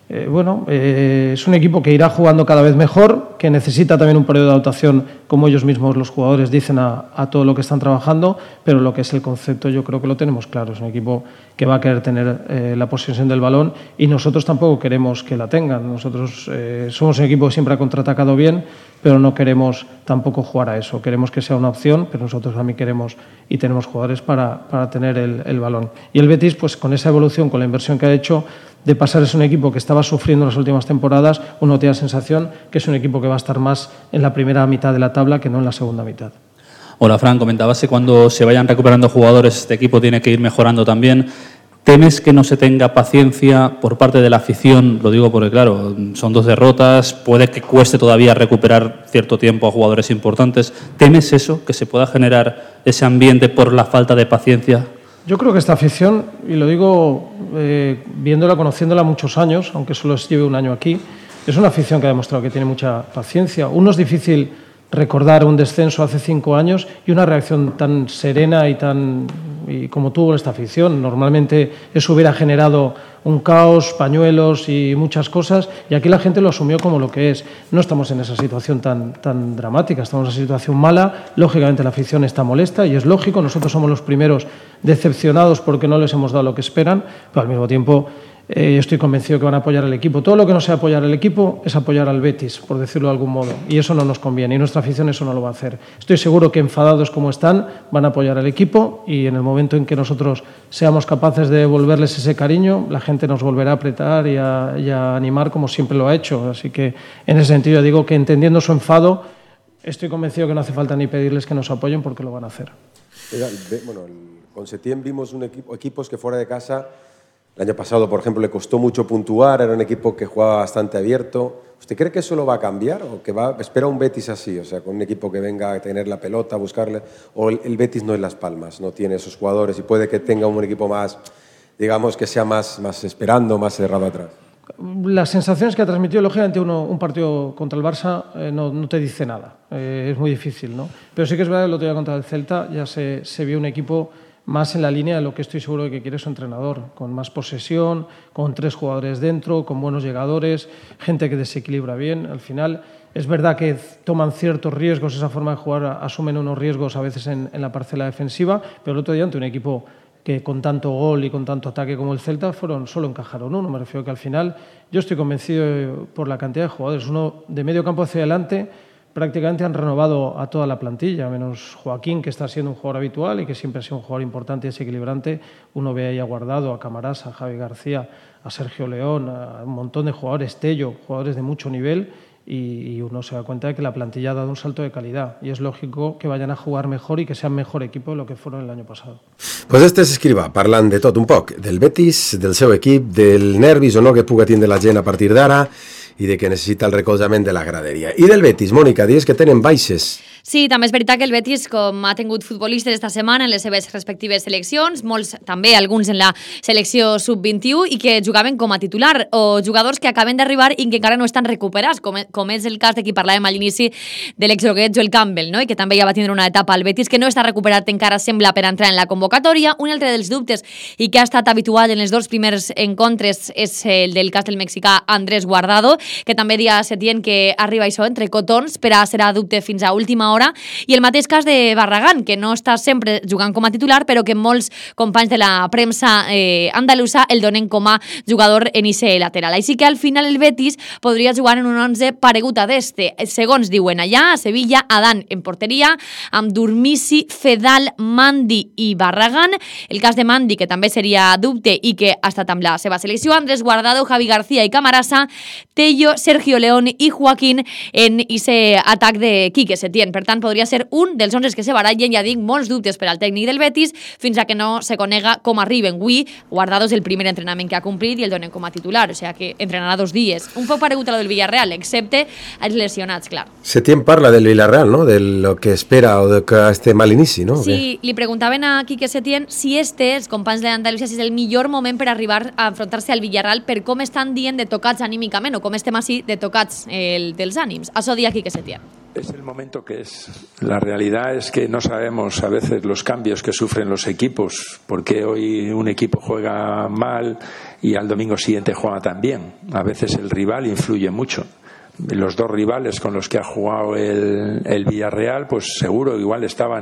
Es un equipo que irá jugando cada vez mejor, que necesita también un periodo de adaptación, como ellos mismos los jugadores dicen, a todo lo que están trabajando, pero lo que es el concepto yo creo que lo tenemos claro. Es un equipo que va a querer tener la posesión del balón y nosotros tampoco queremos que la tengan. Nosotros somos un equipo que siempre ha contraatacado bien, pero no queremos tampoco jugar a eso. Queremos que sea una opción, pero nosotros también queremos y tenemos jugadores para tener el balón. Y el Betis, pues con esa evolución, con la inversión que ha hecho, de pasar es un equipo que estaba sufriendo en las últimas temporadas, uno tiene la sensación que es un equipo que va a estar más en la primera mitad de la tabla que no en la segunda mitad. Hola, Fran, comentabas que cuando se vayan recuperando jugadores, este equipo tiene que ir mejorando también. ¿Temes que no se tenga paciencia por parte de la afición? Lo digo porque, claro, son 2 derrotas, puede que cueste todavía recuperar cierto tiempo a jugadores importantes. ¿Temes eso, que se pueda generar ese ambiente por la falta de paciencia? Yo creo que esta afición, y lo digo viéndola, conociéndola muchos años, aunque solo lleve un año aquí, es una afición que ha demostrado que tiene mucha paciencia. Uno es difícil recordar un descenso hace 5 años y una reacción tan serena y como tuvo esta afición. Normalmente eso hubiera generado un caos, pañuelos y muchas cosas, y aquí la gente lo asumió como lo que es. No estamos en esa situación tan dramática, estamos en una situación mala. Lógicamente la afición está molesta y es lógico, nosotros somos los primeros decepcionados porque no les hemos dado lo que esperan, pero al mismo tiempo yo estoy convencido que van a apoyar al equipo. Todo lo que no sea apoyar al equipo es apoyar al Betis, por decirlo de algún modo, y eso no nos conviene, y nuestra afición eso no lo va a hacer. Estoy seguro que enfadados como están, van a apoyar al equipo, y en el momento en que nosotros seamos capaces de devolverles ese cariño, la gente nos volverá a apretar y a animar como siempre lo ha hecho. Así que en ese sentido digo que, entendiendo su enfado, estoy convencido que no hace falta ni pedirles que nos apoyen, porque lo van a hacer. Bueno, con Setién vimos equipos que fuera de casa, el año pasado, por ejemplo, le costó mucho puntuar, era un equipo que jugaba bastante abierto. ¿Usted cree que eso lo va a cambiar o que espera un Betis así, o sea, con un equipo que venga a tener la pelota, a buscarle? ¿O el Betis no es Las Palmas, no tiene esos jugadores y puede que tenga un equipo más, digamos, que sea más esperando, más cerrado atrás? Las sensaciones que ha transmitido, lógicamente, un partido contra el Barça no te dice nada. Es muy difícil, ¿no? Pero sí que es verdad que el otro día contra el Celta ya se vio un equipo más en la línea de lo que estoy seguro de que quiere su entrenador, con más posesión, con 3 jugadores dentro, con buenos llegadores, gente que desequilibra bien. Al final es verdad que toman ciertos riesgos, esa forma de jugar, asumen unos riesgos a veces en la parcela defensiva, pero el otro día ante un equipo que con tanto gol y con tanto ataque como el Celta solo encajaron uno. Me refiero que al final yo estoy convencido por la cantidad de jugadores. Uno de medio campo hacia adelante prácticamente han renovado a toda la plantilla, menos Joaquín, que está siendo un jugador habitual y que siempre ha sido un jugador importante y desequilibrante. Uno ve ahí a Guardado, a Camarasa, a Javi García, a Sergio León, a un montón de jugadores, Tello, jugadores de mucho nivel, y uno se da cuenta de que la plantilla ha dado un salto de calidad y es lógico que vayan a jugar mejor y que sean mejor equipo de lo que fueron el año pasado. Pues este és Escrivà, parlant de tot un poc, del Betis, del seu equip, del nervis o no que puga tindre la gent a partir d'ara i de que necessita el recolzament de la graderia. I del Betis, Mònica, dius que tenen baixes. Sí, també és veritat que el Betis, com ha tingut futbolistes esta setmana en les seves respectives seleccions, molts també, alguns en la selecció sub-21, i que jugaven com a titular, o jugadors que acaben d'arribar i que encara no estan recuperats, com és el cas de qui parlàvem a l'inici de l'exjoguet Joel Campbell, no? I que també ja va tindre una etapa al Betis, que no està recuperat encara, sembla, per entrar en la convocatòria. Un altre dels dubtes, i que ha estat habitual en els 2 primers encontres, és el del cas del mexicà Andrés Guardado, que també dia Setién que arriba això entre cotons, per a ser a dubte fins a última hora, i el mateix cas de Barragán, que no està sempre jugant com a titular, però que molts companys de la premsa andalusa el donen com a jugador en ixe lateral. Així que al final el Betis podria jugar en un 11 paregut a d'este. Segons diuen allà, a Sevilla, Adán en porteria, amb Durmisi, Fedal, Mandi i Barragán. El cas de Mandi, que també seria dubte i que ha estat amb la seva selecció, Andrés Guardado, Javi García i Camarasa, Tello, Sergio León i Joaquín en ixe atac de Quique Setién. Per tant, podria ser un dels 11 que se barallen, ja dic, molts dubtes per al tècnic del Betis, fins a que no se conega com arriben. Avui, Guardado és el primer entrenament que ha complit i el donen com a titular, o sigui que entrenarà 2 dies. Un poc paregut a lo del Villarreal, excepte els lesionats, clar. Setién parla del Villarreal, ¿no? De lo que espera o de que este mal inici, ¿no? Sí, li preguntaven a Quique Setién si els companys de l'Andalusia, si és el millor moment per arribar a enfrontar-se al Villarreal, per com estan dient de tocats anímicament, o com estem així de tocats dels ànims. Això dia Quique Setién. Es el momento que es. La realidad es que no sabemos a veces los cambios que sufren los equipos, porque hoy un equipo juega mal y al domingo siguiente juega tan bien. A veces el rival influye mucho. Los 2 rivales con los que ha jugado el Villarreal, pues seguro igual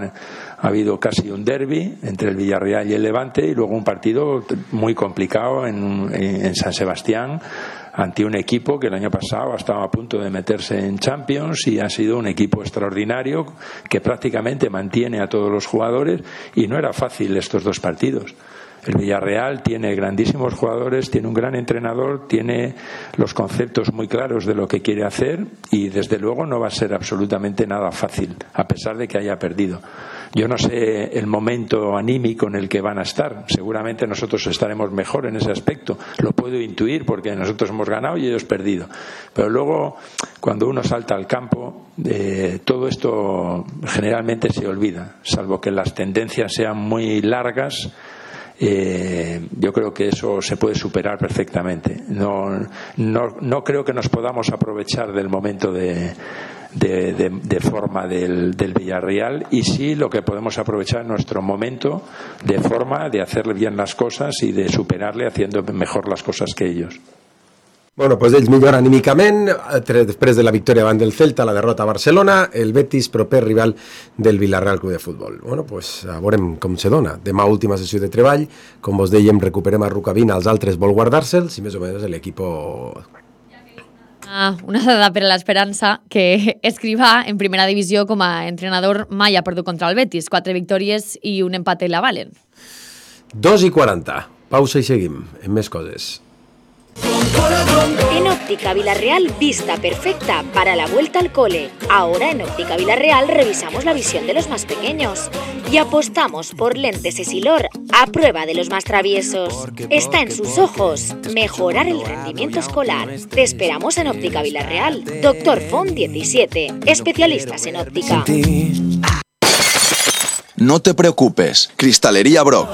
ha habido casi un derbi entre el Villarreal y el Levante, y luego un partido muy complicado en San Sebastián, ante un equipo que el año pasado estaba a punto de meterse en Champions y ha sido un equipo extraordinario que prácticamente mantiene a todos los jugadores, y no era fácil estos 2 partidos. El Villarreal tiene grandísimos jugadores, tiene un gran entrenador, tiene los conceptos muy claros de lo que quiere hacer, y desde luego no va a ser absolutamente nada fácil, a pesar de que haya perdido. Yo no sé el momento anímico en el que van a estar. Seguramente nosotros estaremos mejor en ese aspecto. Lo puedo intuir porque nosotros hemos ganado y ellos perdido. Pero luego, cuando uno salta al campo, todo esto generalmente se olvida, salvo que las tendencias sean muy largas yo creo que eso se puede superar perfectamente. No creo que nos podamos aprovechar del momento de forma del Villarreal, y sí lo que podemos aprovechar es nuestro momento de forma de hacerle bien las cosas y de superarle haciendo mejor las cosas que ellos. Bueno, pues ells millor anímicament, després de la victòria davant del Celta, la derrota a Barcelona, el Betis, proper rival del Villarreal Club de Futbol. Bueno, pues veurem com se dona. Demà última sessió de treball, com vos dèiem, recuperem a Rukavina, els altres vol guardar-se'ls, i més o menys l'equip... Una dada per a l'Esperança, que Escrivà, en primera divisió com a entrenador, mai ha perdut contra el Betis. 4 victòries i un empat la valen. 2:40. Pausa i seguim, en més coses. En Óptica Villarreal, vista perfecta para la vuelta al cole. Ahora en Óptica Villarreal revisamos la visión de los más pequeños y apostamos por lentes Essilor a prueba de los más traviesos. Está en sus ojos mejorar el rendimiento escolar. Te esperamos en Óptica Villarreal. Doctor Font 17, especialistas en óptica. No te preocupes, Cristalería Brock.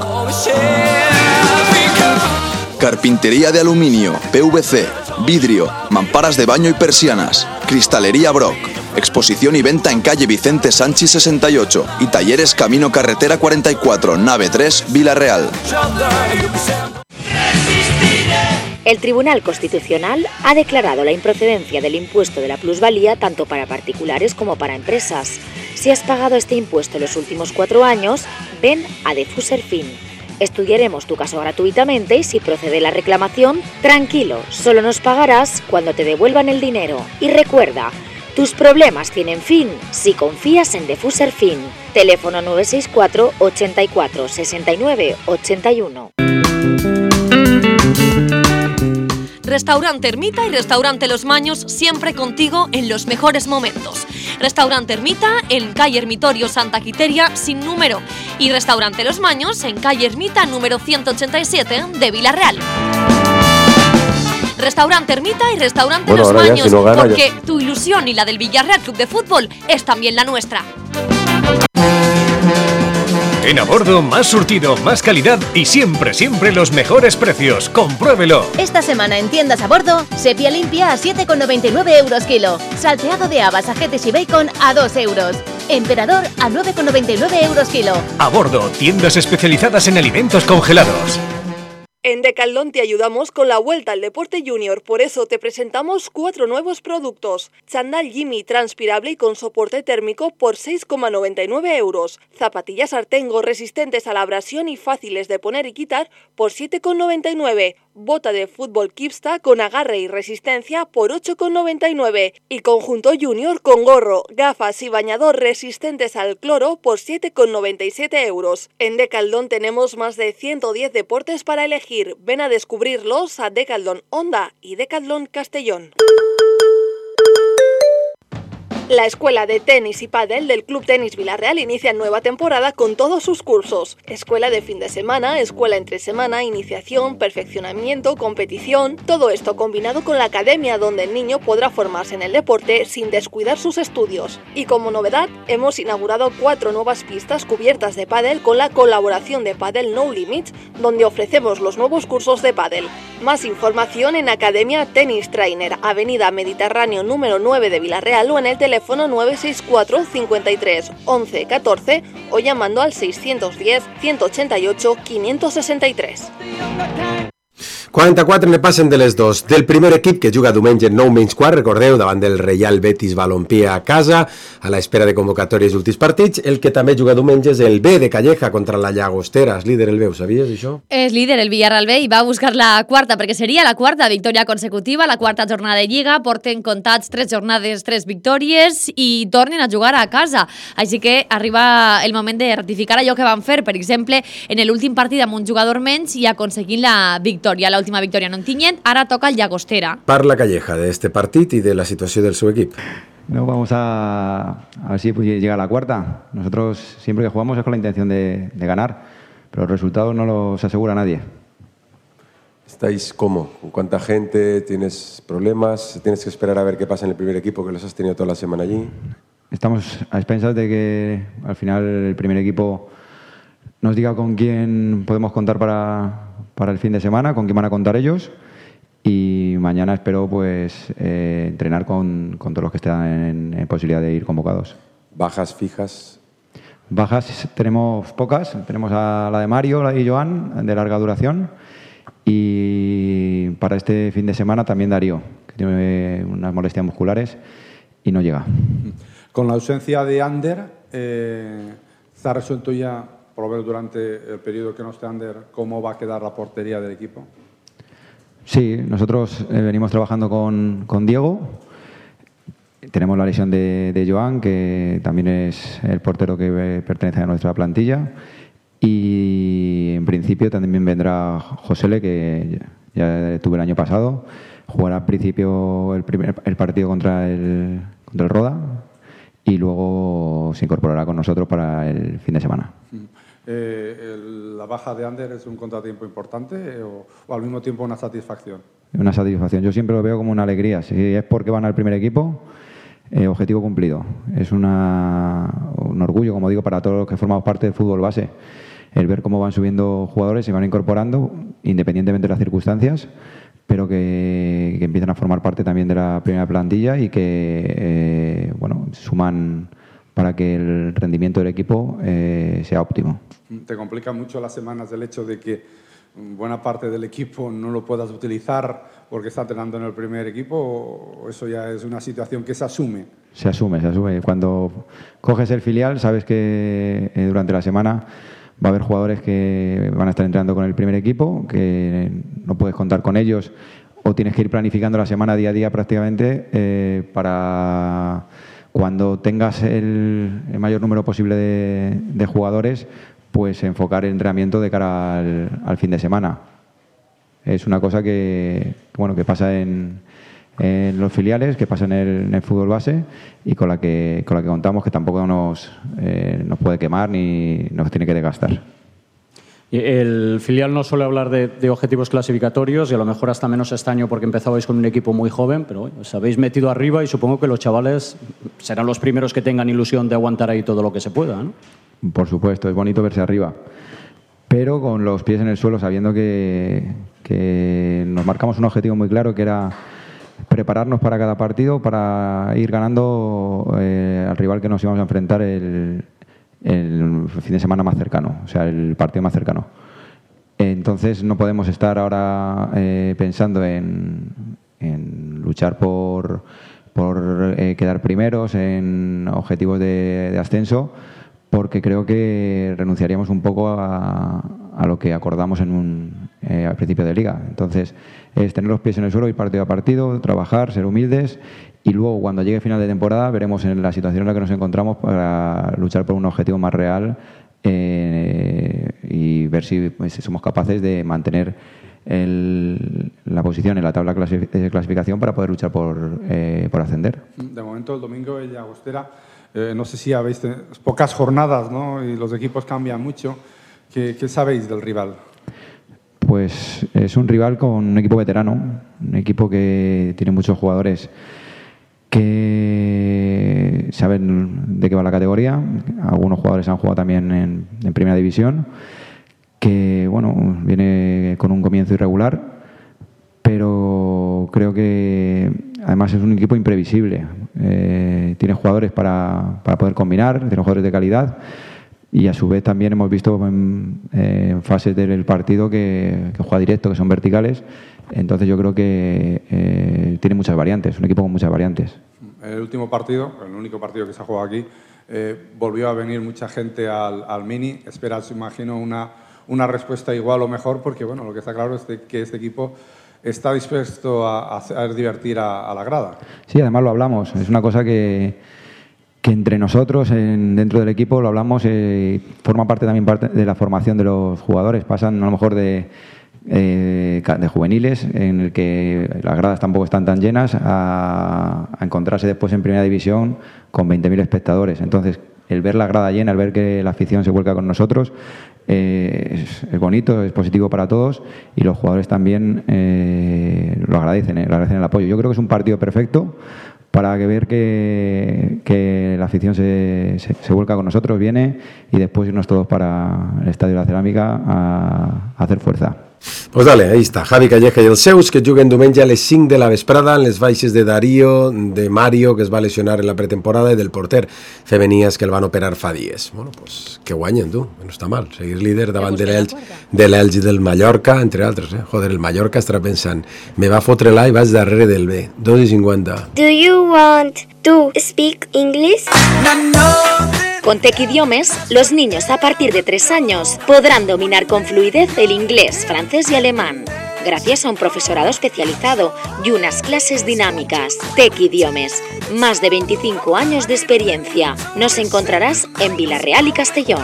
Carpintería de aluminio, PVC, vidrio, mamparas de baño y persianas. Cristalería Brock. Exposición y venta en calle Vicente Sánchez 68 y talleres Camino Carretera 44, nave 3, Villarreal. El Tribunal Constitucional ha declarado la improcedencia del impuesto de la plusvalía tanto para particulares como para empresas. Si has pagado este impuesto en los últimos 4 años, ven a Defuserfin. Estudiaremos tu caso gratuitamente y si procede la reclamación, tranquilo, solo nos pagarás cuando te devuelvan el dinero. Y recuerda, tus problemas tienen fin si confías en Defuserfin. Teléfono 964 84 69 81. Restaurante Ermita y Restaurante Los Maños, siempre contigo en los mejores momentos. Restaurante Ermita en calle Ermitorio Santa Quiteria sin número y Restaurante Los Maños en calle Ermita número 187 de Villarreal. Restaurante Ermita y Restaurante Los Maños, si no gana, porque tu ilusión y la del Villarreal Club de Fútbol es también la nuestra. En A Bordo, más surtido, más calidad y siempre, siempre los mejores precios. ¡Compruébelo! Esta semana en tiendas A Bordo, sepia limpia a 7,99 euros kilo. Salteado de habas, ajetes y bacon a 2 euros. Emperador a 9,99 euros kilo. A Bordo, tiendas especializadas en alimentos congelados. En Decathlon te ayudamos con la vuelta al deporte junior, por eso te presentamos 4 nuevos productos. Chándal Jimmy transpirable y con soporte térmico por 6,99 euros. Zapatillas Artengo resistentes a la abrasión y fáciles de poner y quitar por 7,99. Bota de fútbol Kipsta con agarre y resistencia por 8,99. Y conjunto junior con gorro, gafas y bañador resistentes al cloro por 7,97 euros. En Decathlon tenemos más de 110 deportes para elegir. Ven a descubrirlos a Decathlon Honda y Decathlon Castellón. La Escuela de Tenis y Pádel del Club Tenis Villarreal inicia nueva temporada con todos sus cursos. Escuela de fin de semana, escuela entre semana, iniciación, perfeccionamiento, competición... Todo esto combinado con la academia donde el niño podrá formarse en el deporte sin descuidar sus estudios. Y como novedad, hemos inaugurado 4 nuevas pistas cubiertas de pádel con la colaboración de Padel No Limits, donde ofrecemos los nuevos cursos de pádel. Más información en Academia Tenis Trainer, Avenida Mediterráneo número 9 de Villarreal o en el teléfono 964 53 11 14 o llamando al 610 188 563. 44 ne passen de les 2. Del primer equip que juga diumenge 9:15, recordeu, davant del Reial Betis Balompié a casa, a l'espera de convocatòries d'últims partits. El que també juga diumenge és el B de Calleja contra la Llagostera. És líder el B, ho sabies, això? És líder el Villarreal B i va a buscar la quarta, perquè seria la quarta victòria consecutiva, la quarta jornada de Lliga. Porten comptats 3 jornades, 3 victòries i tornen a jugar a casa. Així que arriba el moment de ratificar allò que van fer, per exemple, en l'últim partit amb un jugador menys i aconseguint la victòria. L'última victòria no en tiñent, ara toca el Llagostera. Parla Calleja de este partit y de la situación del su equipo. No, vamos a ver si llega a la cuarta. Nosotros siempre que jugamos es con la intención de ganar, pero los resultados no los asegura nadie. ¿Estáis cómo? ¿Con cuánta gente? ¿Tienes problemas? ¿Tienes que esperar a ver qué pasa en el primer equipo que los has tenido toda la semana allí? Estamos a expensas de que al final el primer equipo nos diga con quién podemos contar para el fin de semana, con quién van a contar ellos. Y mañana espero pues entrenar con todos los que están en posibilidad de ir convocados. ¿Bajas fijas? Bajas tenemos pocas. Tenemos a la de Mario y Joan, de larga duración. Y para este fin de semana también Darío, que tiene unas molestias musculares y no llega. Con la ausencia de Ander, ¿está resuelto ya, por lo menos durante el periodo que no esté Ander, cómo va a quedar la portería del equipo? Sí, nosotros venimos trabajando con Diego. Tenemos la lesión de Joan, que también es el portero que pertenece a nuestra plantilla. Y en principio también vendrá Josele, que ya tuve el año pasado. Jugará al principio el partido contra el Roda y luego se incorporará con nosotros para el fin de semana. ¿La baja de Ander es un contratiempo importante o al mismo tiempo una satisfacción? Una satisfacción. Yo siempre lo veo como una alegría. Si es porque van al primer equipo, objetivo cumplido. Es un orgullo, como digo, para todos los que formamos parte del fútbol base. El ver cómo van subiendo jugadores, se van incorporando, independientemente de las circunstancias, pero que empiezan a formar parte también de la primera plantilla y que suman para que el rendimiento del equipo sea óptimo. ¿Te complica mucho las semanas el hecho de que buena parte del equipo no lo puedas utilizar porque está entrenando en el primer equipo, o eso ya es una situación que se asume? Se asume. Cuando coges el filial, sabes que durante la semana va a haber jugadores que van a estar entrenando con el primer equipo, que no puedes contar con ellos o tienes que ir planificando la semana día a día prácticamente para cuando tengas el mayor número posible de jugadores, pues enfocar el entrenamiento de cara al fin de semana. Es una cosa que pasa en los filiales, que pasa en el fútbol base y con la que contamos, que tampoco nos puede quemar ni nos tiene que desgastar. El filial no suele hablar de objetivos clasificatorios y a lo mejor hasta menos este año porque empezabais con un equipo muy joven, pero os habéis metido arriba y supongo que los chavales serán los primeros que tengan ilusión de aguantar ahí todo lo que se pueda, ¿no? Por supuesto, es bonito verse arriba, pero con los pies en el suelo, sabiendo que nos marcamos un objetivo muy claro, que era prepararnos para cada partido para ir ganando al rival que nos íbamos a enfrentar el fin de semana más cercano, o sea, el partido más cercano. Entonces no podemos estar ahora pensando en luchar por quedar primeros en objetivos de ascenso, porque creo que renunciaríamos un poco a lo que acordamos al principio de liga. Entonces, es tener los pies en el suelo, ir partido a partido, trabajar, ser humildes y luego, cuando llegue final de temporada, veremos en la situación en la que nos encontramos para luchar por un objetivo más real y ver si somos capaces de mantener la posición en la tabla de clasificación para poder luchar por ascender. De momento, el domingo en Llagostera, no sé si habéis pocas jornadas, ¿no? Y los equipos cambian mucho. ¿Qué sabéis del rival? Pues es un rival con un equipo veterano, un equipo que tiene muchos jugadores que saben de qué va la categoría. Algunos jugadores han jugado también en primera división, que viene con un comienzo irregular, pero creo que además es un equipo imprevisible. Tiene jugadores para poder combinar, tiene jugadores de calidad y a su vez también hemos visto en fases del partido que juega directo, que son verticales. Entonces yo creo que tiene muchas variantes, un equipo con muchas variantes. El último partido, el único partido que se ha jugado aquí, volvió a venir mucha gente al Mini. Esperas, imagino, una respuesta igual o mejor, porque lo que está claro es que este equipo está dispuesto a divertir a la grada. Sí, además lo hablamos. Es una cosa que entre nosotros, dentro del equipo, lo hablamos, forma parte también de la formación de los jugadores. Pasan a lo mejor de juveniles, en el que las gradas tampoco están tan llenas, a encontrarse después en primera división con 20.000 espectadores. Entonces, el ver la grada llena, el ver que la afición se vuelca con nosotros, es bonito, es positivo para todos y los jugadores también lo agradecen el apoyo. Yo creo que es un partido perfecto para ver que la afición se vuelca con nosotros, viene, y después irnos todos para el Estadio de la Ceràmica a hacer fuerza. Pues dale, ahí està, Javi Calleja i els seus, que juguen diumenge a les 5 de la vesprada en les baixes de Darío, de Mario, que es va lesionar en la pretemporada, i del porter Femenías, que el van operar fa dies. Bueno, pues que guanyen, tu, no està mal. Seguir líder davant de l'Elx i del Mallorca, entre altres, Joder, el Mallorca estarà pensant, me va fotre l'A i vaig darrere del B, 2:50. Do you want to speak English? Con Tec Idiomes, los niños a partir de 3 años podrán dominar con fluidez el inglés, francés y alemán, gracias a un profesorado especializado y unas clases dinámicas. Tec Idiomes, más de 25 años de experiencia. Nos encontrarás en Vila-real y Castellón.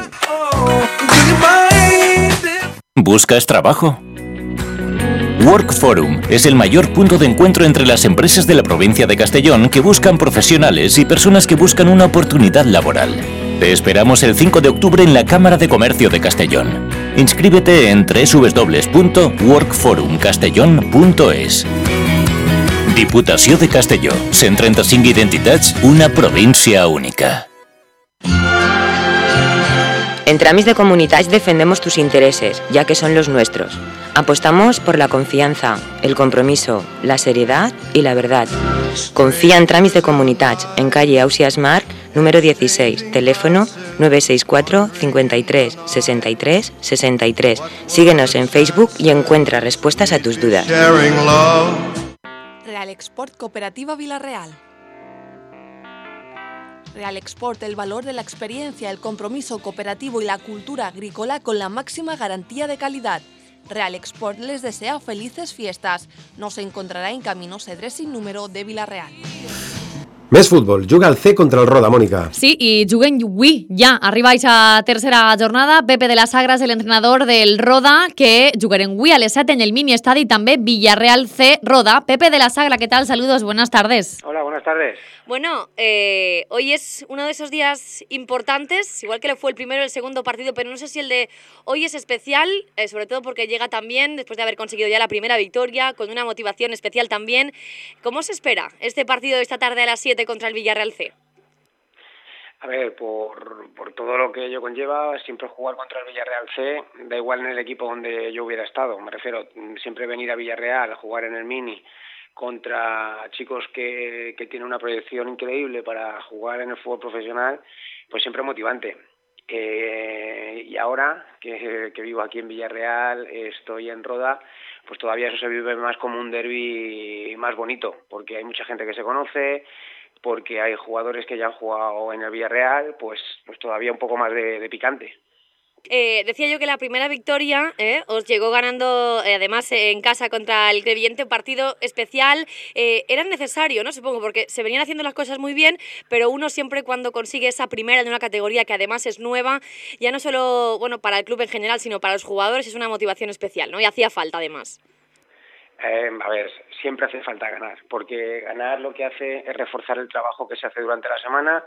¿Buscas trabajo? Work Forum es el mayor punto de encuentro entre las empresas de la provincia de Castellón que buscan profesionales y personas que buscan una oportunidad laboral. Te esperamos el 5 de octubre en la Cámara de Comercio de Castellón. Inscríbete en www.workforumcastellón.es. Diputació de Castelló. 135 identitats, una província única. En Tràmits de Comunitats defendemos tus intereses, ya que son los nuestros. Apostamos por la confianza, el compromiso, la seriedad y la verdad. Confía en Tràmits de Comunitats, en calle Ausiàs Marc, número 16, teléfono 964 53 63 63. Síguenos en Facebook y encuentra respuestas a tus dudas. Real Export Cooperativa Vila-real. Real Export, el valor de la experiencia, el compromiso cooperativo y la cultura agrícola con la máxima garantía de calidad. Real Export les desea felices fiestas. Nos encontrará en Camino Cedrés sin número de Vila-real. Més futbol, juga el C contra el Roda, Mònica. Sí, y juguen avui ja. Arriba a tercera jornada. Pepe de la Sagra es el entrenador del Roda, que jugarán avui a les 7 en el mini estadi y también Villarreal C Roda. Pepe de la Sagra, ¿qué tal? Saludos, buenas tardes. Hola, buenas tardes. Bueno, hoy es uno de esos días importantes, igual que lo fue el primero y el segundo partido, pero no sé si el de hoy es especial, sobre todo porque llega también después de haber conseguido ya la primera victoria, con una motivación especial también. ¿Cómo se espera este partido de esta tarde a las 7 contra el Villarreal C? A ver, por todo lo que ello conlleva, siempre jugar contra el Villarreal C, da igual en el equipo donde yo hubiera estado, me refiero, siempre venir a Villarreal a jugar en el mini contra chicos que tienen una proyección increíble para jugar en el fútbol profesional, pues siempre es motivante. Y ahora que vivo aquí en Villarreal, estoy en Roda, pues todavía eso se vive más como un derbi más bonito, porque hay mucha gente que se conoce, porque hay jugadores que ya han jugado en el Villarreal, pues todavía un poco más de picante. Decía yo que la primera victoria os llegó ganando, además en casa contra el Crevillente, partido especial. Era necesario, ¿no? Supongo, porque se venían haciendo las cosas muy bien, pero uno siempre cuando consigue esa primera en una categoría que además es nueva, ya no solo para el club en general, sino para los jugadores, es una motivación especial, ¿no? Y hacía falta además. A ver, siempre hace falta ganar, porque ganar lo que hace es reforzar el trabajo que se hace durante la semana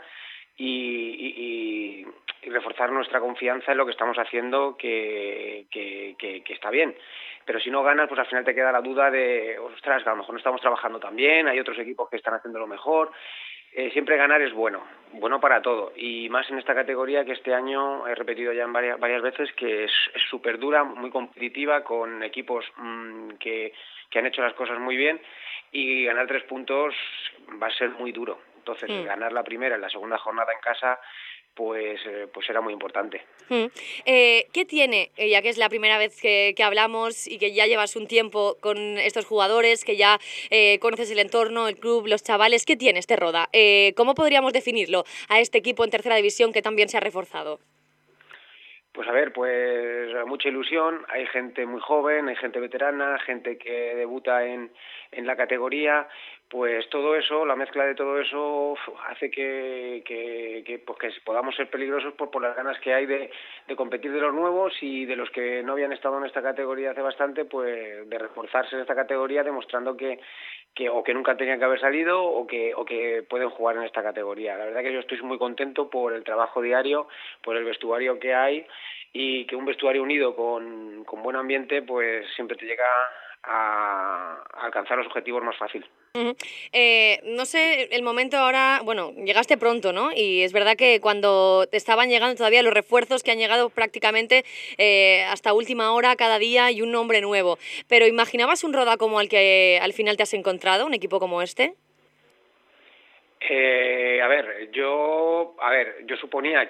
y reforzar nuestra confianza en lo que estamos haciendo, que está bien. Pero si no ganas, pues al final te queda la duda de, ostras, que a lo mejor no estamos trabajando tan bien, hay otros equipos que están haciendo lo mejor. Siempre ganar es bueno para todo, y más en esta categoría que este año he repetido ya en varias veces que es súper dura, muy competitiva, con equipos que han hecho las cosas muy bien, y ganar 3 puntos va a ser muy duro. Entonces, ganar la primera y la segunda jornada en casa, pues era muy importante. ¿Qué tiene, ya que es la primera vez que hablamos y que ya llevas un tiempo con estos jugadores, que ya conoces el entorno, el club, los chavales, qué tiene este Roda? ¿Cómo podríamos definirlo a este equipo en tercera división que también se ha reforzado? Pues a ver, pues mucha ilusión, hay gente muy joven, hay gente veterana, gente que debuta en la categoría, pues todo eso, la mezcla de todo eso hace que podamos ser peligrosos por las ganas que hay de competir de los nuevos y de los que no habían estado en esta categoría hace bastante, pues de reforzarse en esta categoría demostrando que nunca tenían que haber salido o que pueden jugar en esta categoría. La verdad que yo estoy muy contento por el trabajo diario, por el vestuario que hay, y que un vestuario unido con buen ambiente pues siempre te llega alcanzar los objetivos más fácil. No sé, el momento ahora, bueno, llegaste pronto, ¿no? Y es verdad que cuando te estaban llegando todavía los refuerzos que han llegado prácticamente hasta última hora cada día y un nombre nuevo. Pero ¿imaginabas un Roda como el que al final te has encontrado, un equipo como este? Yo suponía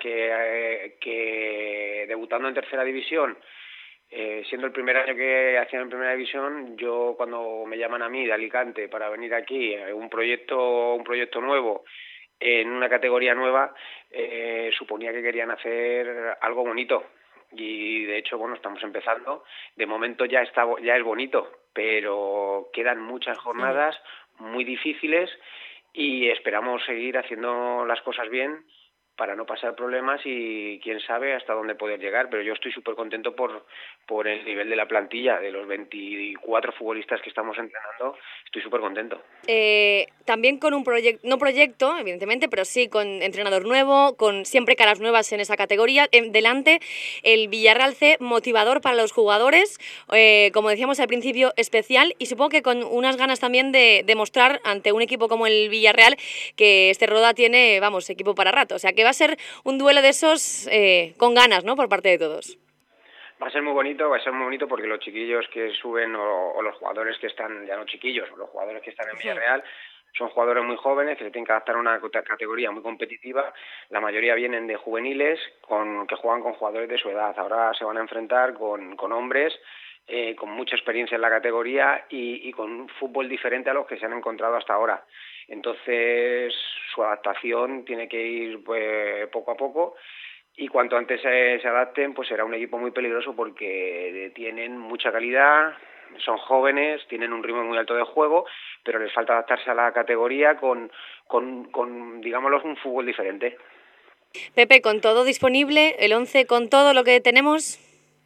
que debutando en tercera división, siendo el primer año que hacían en primera división, yo cuando me llaman a mí de Alicante para venir aquí, un proyecto nuevo, en una categoría nueva, suponía que querían hacer algo bonito. Y de hecho, bueno, estamos empezando. De momento ya es bonito, pero quedan muchas jornadas muy difíciles y esperamos seguir haciendo las cosas bien para no pasar problemas y quién sabe hasta dónde poder llegar, pero yo estoy súper contento por el nivel de la plantilla, de los 24 futbolistas que estamos entrenando, estoy súper contento. También con un proyecto, evidentemente, pero sí con entrenador nuevo, con siempre caras nuevas en esa categoría, delante el Villarreal C, motivador para los jugadores, como decíamos al principio, especial, y supongo que con unas ganas también de demostrar ante un equipo como el Villarreal que este Roda tiene, vamos, equipo para rato, o sea que va a ser un duelo de esos con ganas, ¿no?, por parte de todos. Va a ser muy bonito porque los chiquillos que suben o los jugadores que están, ya no chiquillos, los jugadores que están en Villarreal son jugadores muy jóvenes que se tienen que adaptar a una categoría muy competitiva. La mayoría vienen de juveniles que juegan con jugadores de su edad. Ahora se van a enfrentar con hombres con mucha experiencia en la categoría y con un fútbol diferente a los que se han encontrado hasta ahora. Entonces su adaptación tiene que ir poco a poco. Y cuanto antes se adapten, pues será un equipo muy peligroso porque tienen mucha calidad, son jóvenes, tienen un ritmo muy alto de juego, pero les falta adaptarse a la categoría con digámoslo, un fútbol diferente. Pepe, ¿con todo disponible? ¿El 11 con todo lo que tenemos?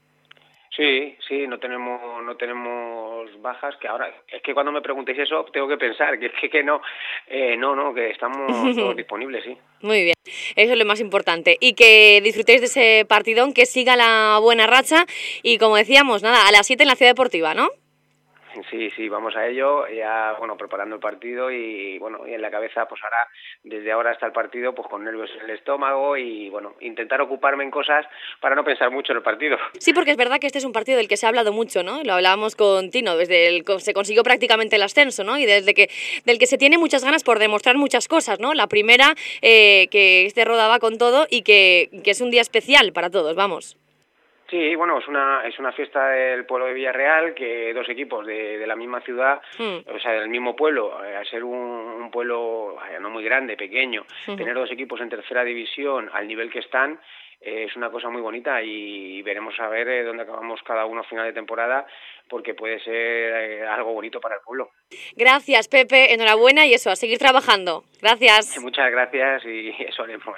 Sí, no tenemos bajas, que ahora, es que cuando me preguntéis eso tengo que pensar, que que estamos todos disponibles, sí. Muy bien, eso es lo más importante, y que disfrutéis de ese partidón, que siga la buena racha, y como decíamos, nada, a las 7 en la Ciudad Deportiva, ¿no? Sí, vamos a ello, ya, bueno, preparando el partido y, bueno, y en la cabeza, pues ahora, desde ahora hasta el partido, pues con nervios en el estómago y, bueno, intentar ocuparme en cosas para no pensar mucho en el partido. Sí, porque es verdad que este es un partido del que se ha hablado mucho, ¿no? Lo hablábamos con Tino, se consiguió prácticamente el ascenso, ¿no? Y del que se tiene muchas ganas por demostrar muchas cosas, ¿no? La primera, que este Roda va con todo y que es un día especial para todos, vamos. Sí, bueno, es una fiesta del pueblo de Villarreal, que dos equipos de la misma ciudad, o sea, del mismo pueblo, al ser un pueblo no muy grande, pequeño, tener dos equipos en tercera división al nivel que están, es una cosa muy bonita y veremos a ver dónde acabamos cada uno a final de temporada, porque puede ser algo bonito para el pueblo. Gracias, Pepe, enhorabuena y eso, a seguir trabajando. Gracias. Muchas gracias y eso haremos.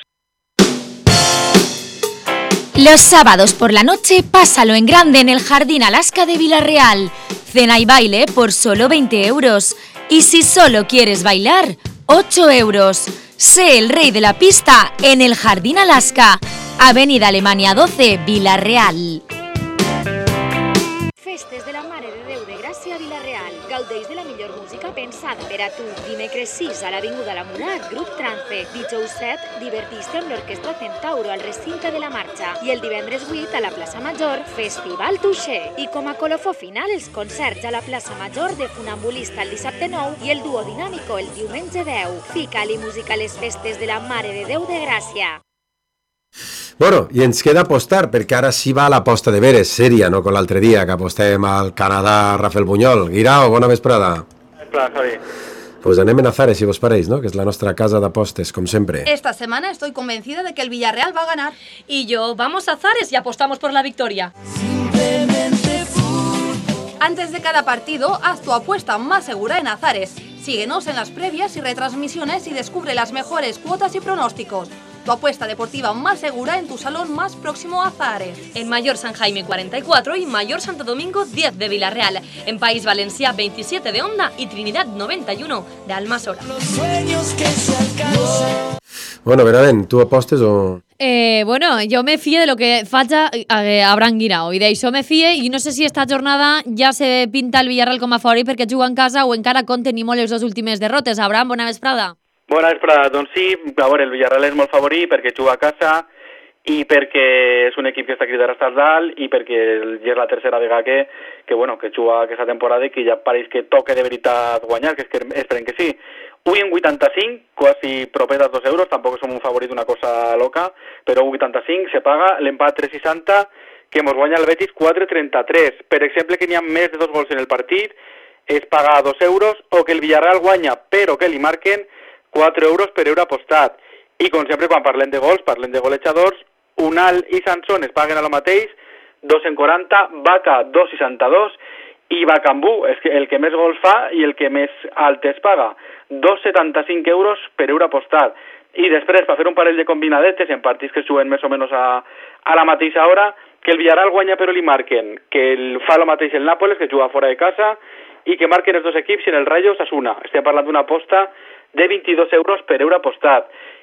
Los sábados por la noche pásalo en grande en el Jardín Alaska de Villarreal. Cena y baile por solo 20 euros. Y si solo quieres bailar, 8 euros. Sé el rey de la pista en el Jardín Alaska. Avenida Alemania 12, Villarreal. Festes de la Mare de Déu de Gràcia a Villarreal. Gaudeix de la millor música pensada per a tu. Dimecres 6 a l'Avinguda La Mulat, Grup Trance. Dijous 7, divertís-te amb l'Orquestra Centauro al recinte de la Marxa. I el divendres 8 a la Plaça Major, Festival Touché. I com a colofó final, els concerts a la Plaça Major de Funambulista el dissabte 9 i el Duo Dinàmico el diumenge 10. Fica-li música a les festes de la Mare de Déu de Gràcia. Bueno, i ens queda apostar, perquè ara sí va l'aposta de veres, sèria, no com l'altre dia, que apostem al Canadà Rafael Buñol. Guirao, bona vesprada. Clar, Javi. Pues anem a Azares, si vos pareix, ¿no? Que es la nuestra casa de apostes, como siempre. Esta semana estoy convencida de que el Villarreal va a ganar. Y yo, vamos a Azares y apostamos por la victoria. Antes de cada partido, haz tu apuesta más segura en Azares. Síguenos en las previas y retransmisiones y descubre las mejores cuotas y pronósticos. Tu apuesta deportiva más segura en tu salón más próximo a Azares. En Mayor San Jaime 44 y Mayor Santo Domingo 10 de Villarreal. En País Valencià 27 de Onda y Trinidad 91 de Almasora. Bueno, Beraben, ¿tú apostes o...? Bueno, jo me fie de lo que faig Abraham Guirao i d'això me fie i no sé si esta jornada ja se pinta el Villarreal com a favorit perquè juga en casa o encara contenim molt les dues últimes derrotes. Abraham, bona vesprada. Bona vesprada, doncs sí, a veure, el Villarreal és molt favorit perquè juga a casa i perquè és un equip que està cridat a estar dalt i perquè ja és la tercera vegada que juga aquesta temporada i que ja pareix que toca de veritat guanyar, que esperem que sí. 1,85, quasi proper als 2 euros, tampoc som un favorit d'una cosa loca, però 1,85 se paga, l'empat 3,60, que mos guanya el Betis 4,33. Per exemple, que n'hi ha més de 2 gols en el partit, es paga 2 euros, o que el Villarreal guanya, però que li marquen 4 euros per euro apostat. I com sempre, quan parlem de gols, parlem de golejadors, Unal i Sansón es paguen a lo mateix, 2,40, Vaca 2,62, i Bacambú és el que més gols fa i el que més alt es paga, 2,75 euros per euro apostat. I després, per fer un parell de combinadetes en partits que juguen més o menys a la mateixa hora, que el Villarreal guanya però li marquen, que fa el mateix el Nàpoles, que juga fora de casa, i que marquen els dos equips i en el Rayo Osasuna. Estem parlant d'una aposta de 22 euros per euro apostat.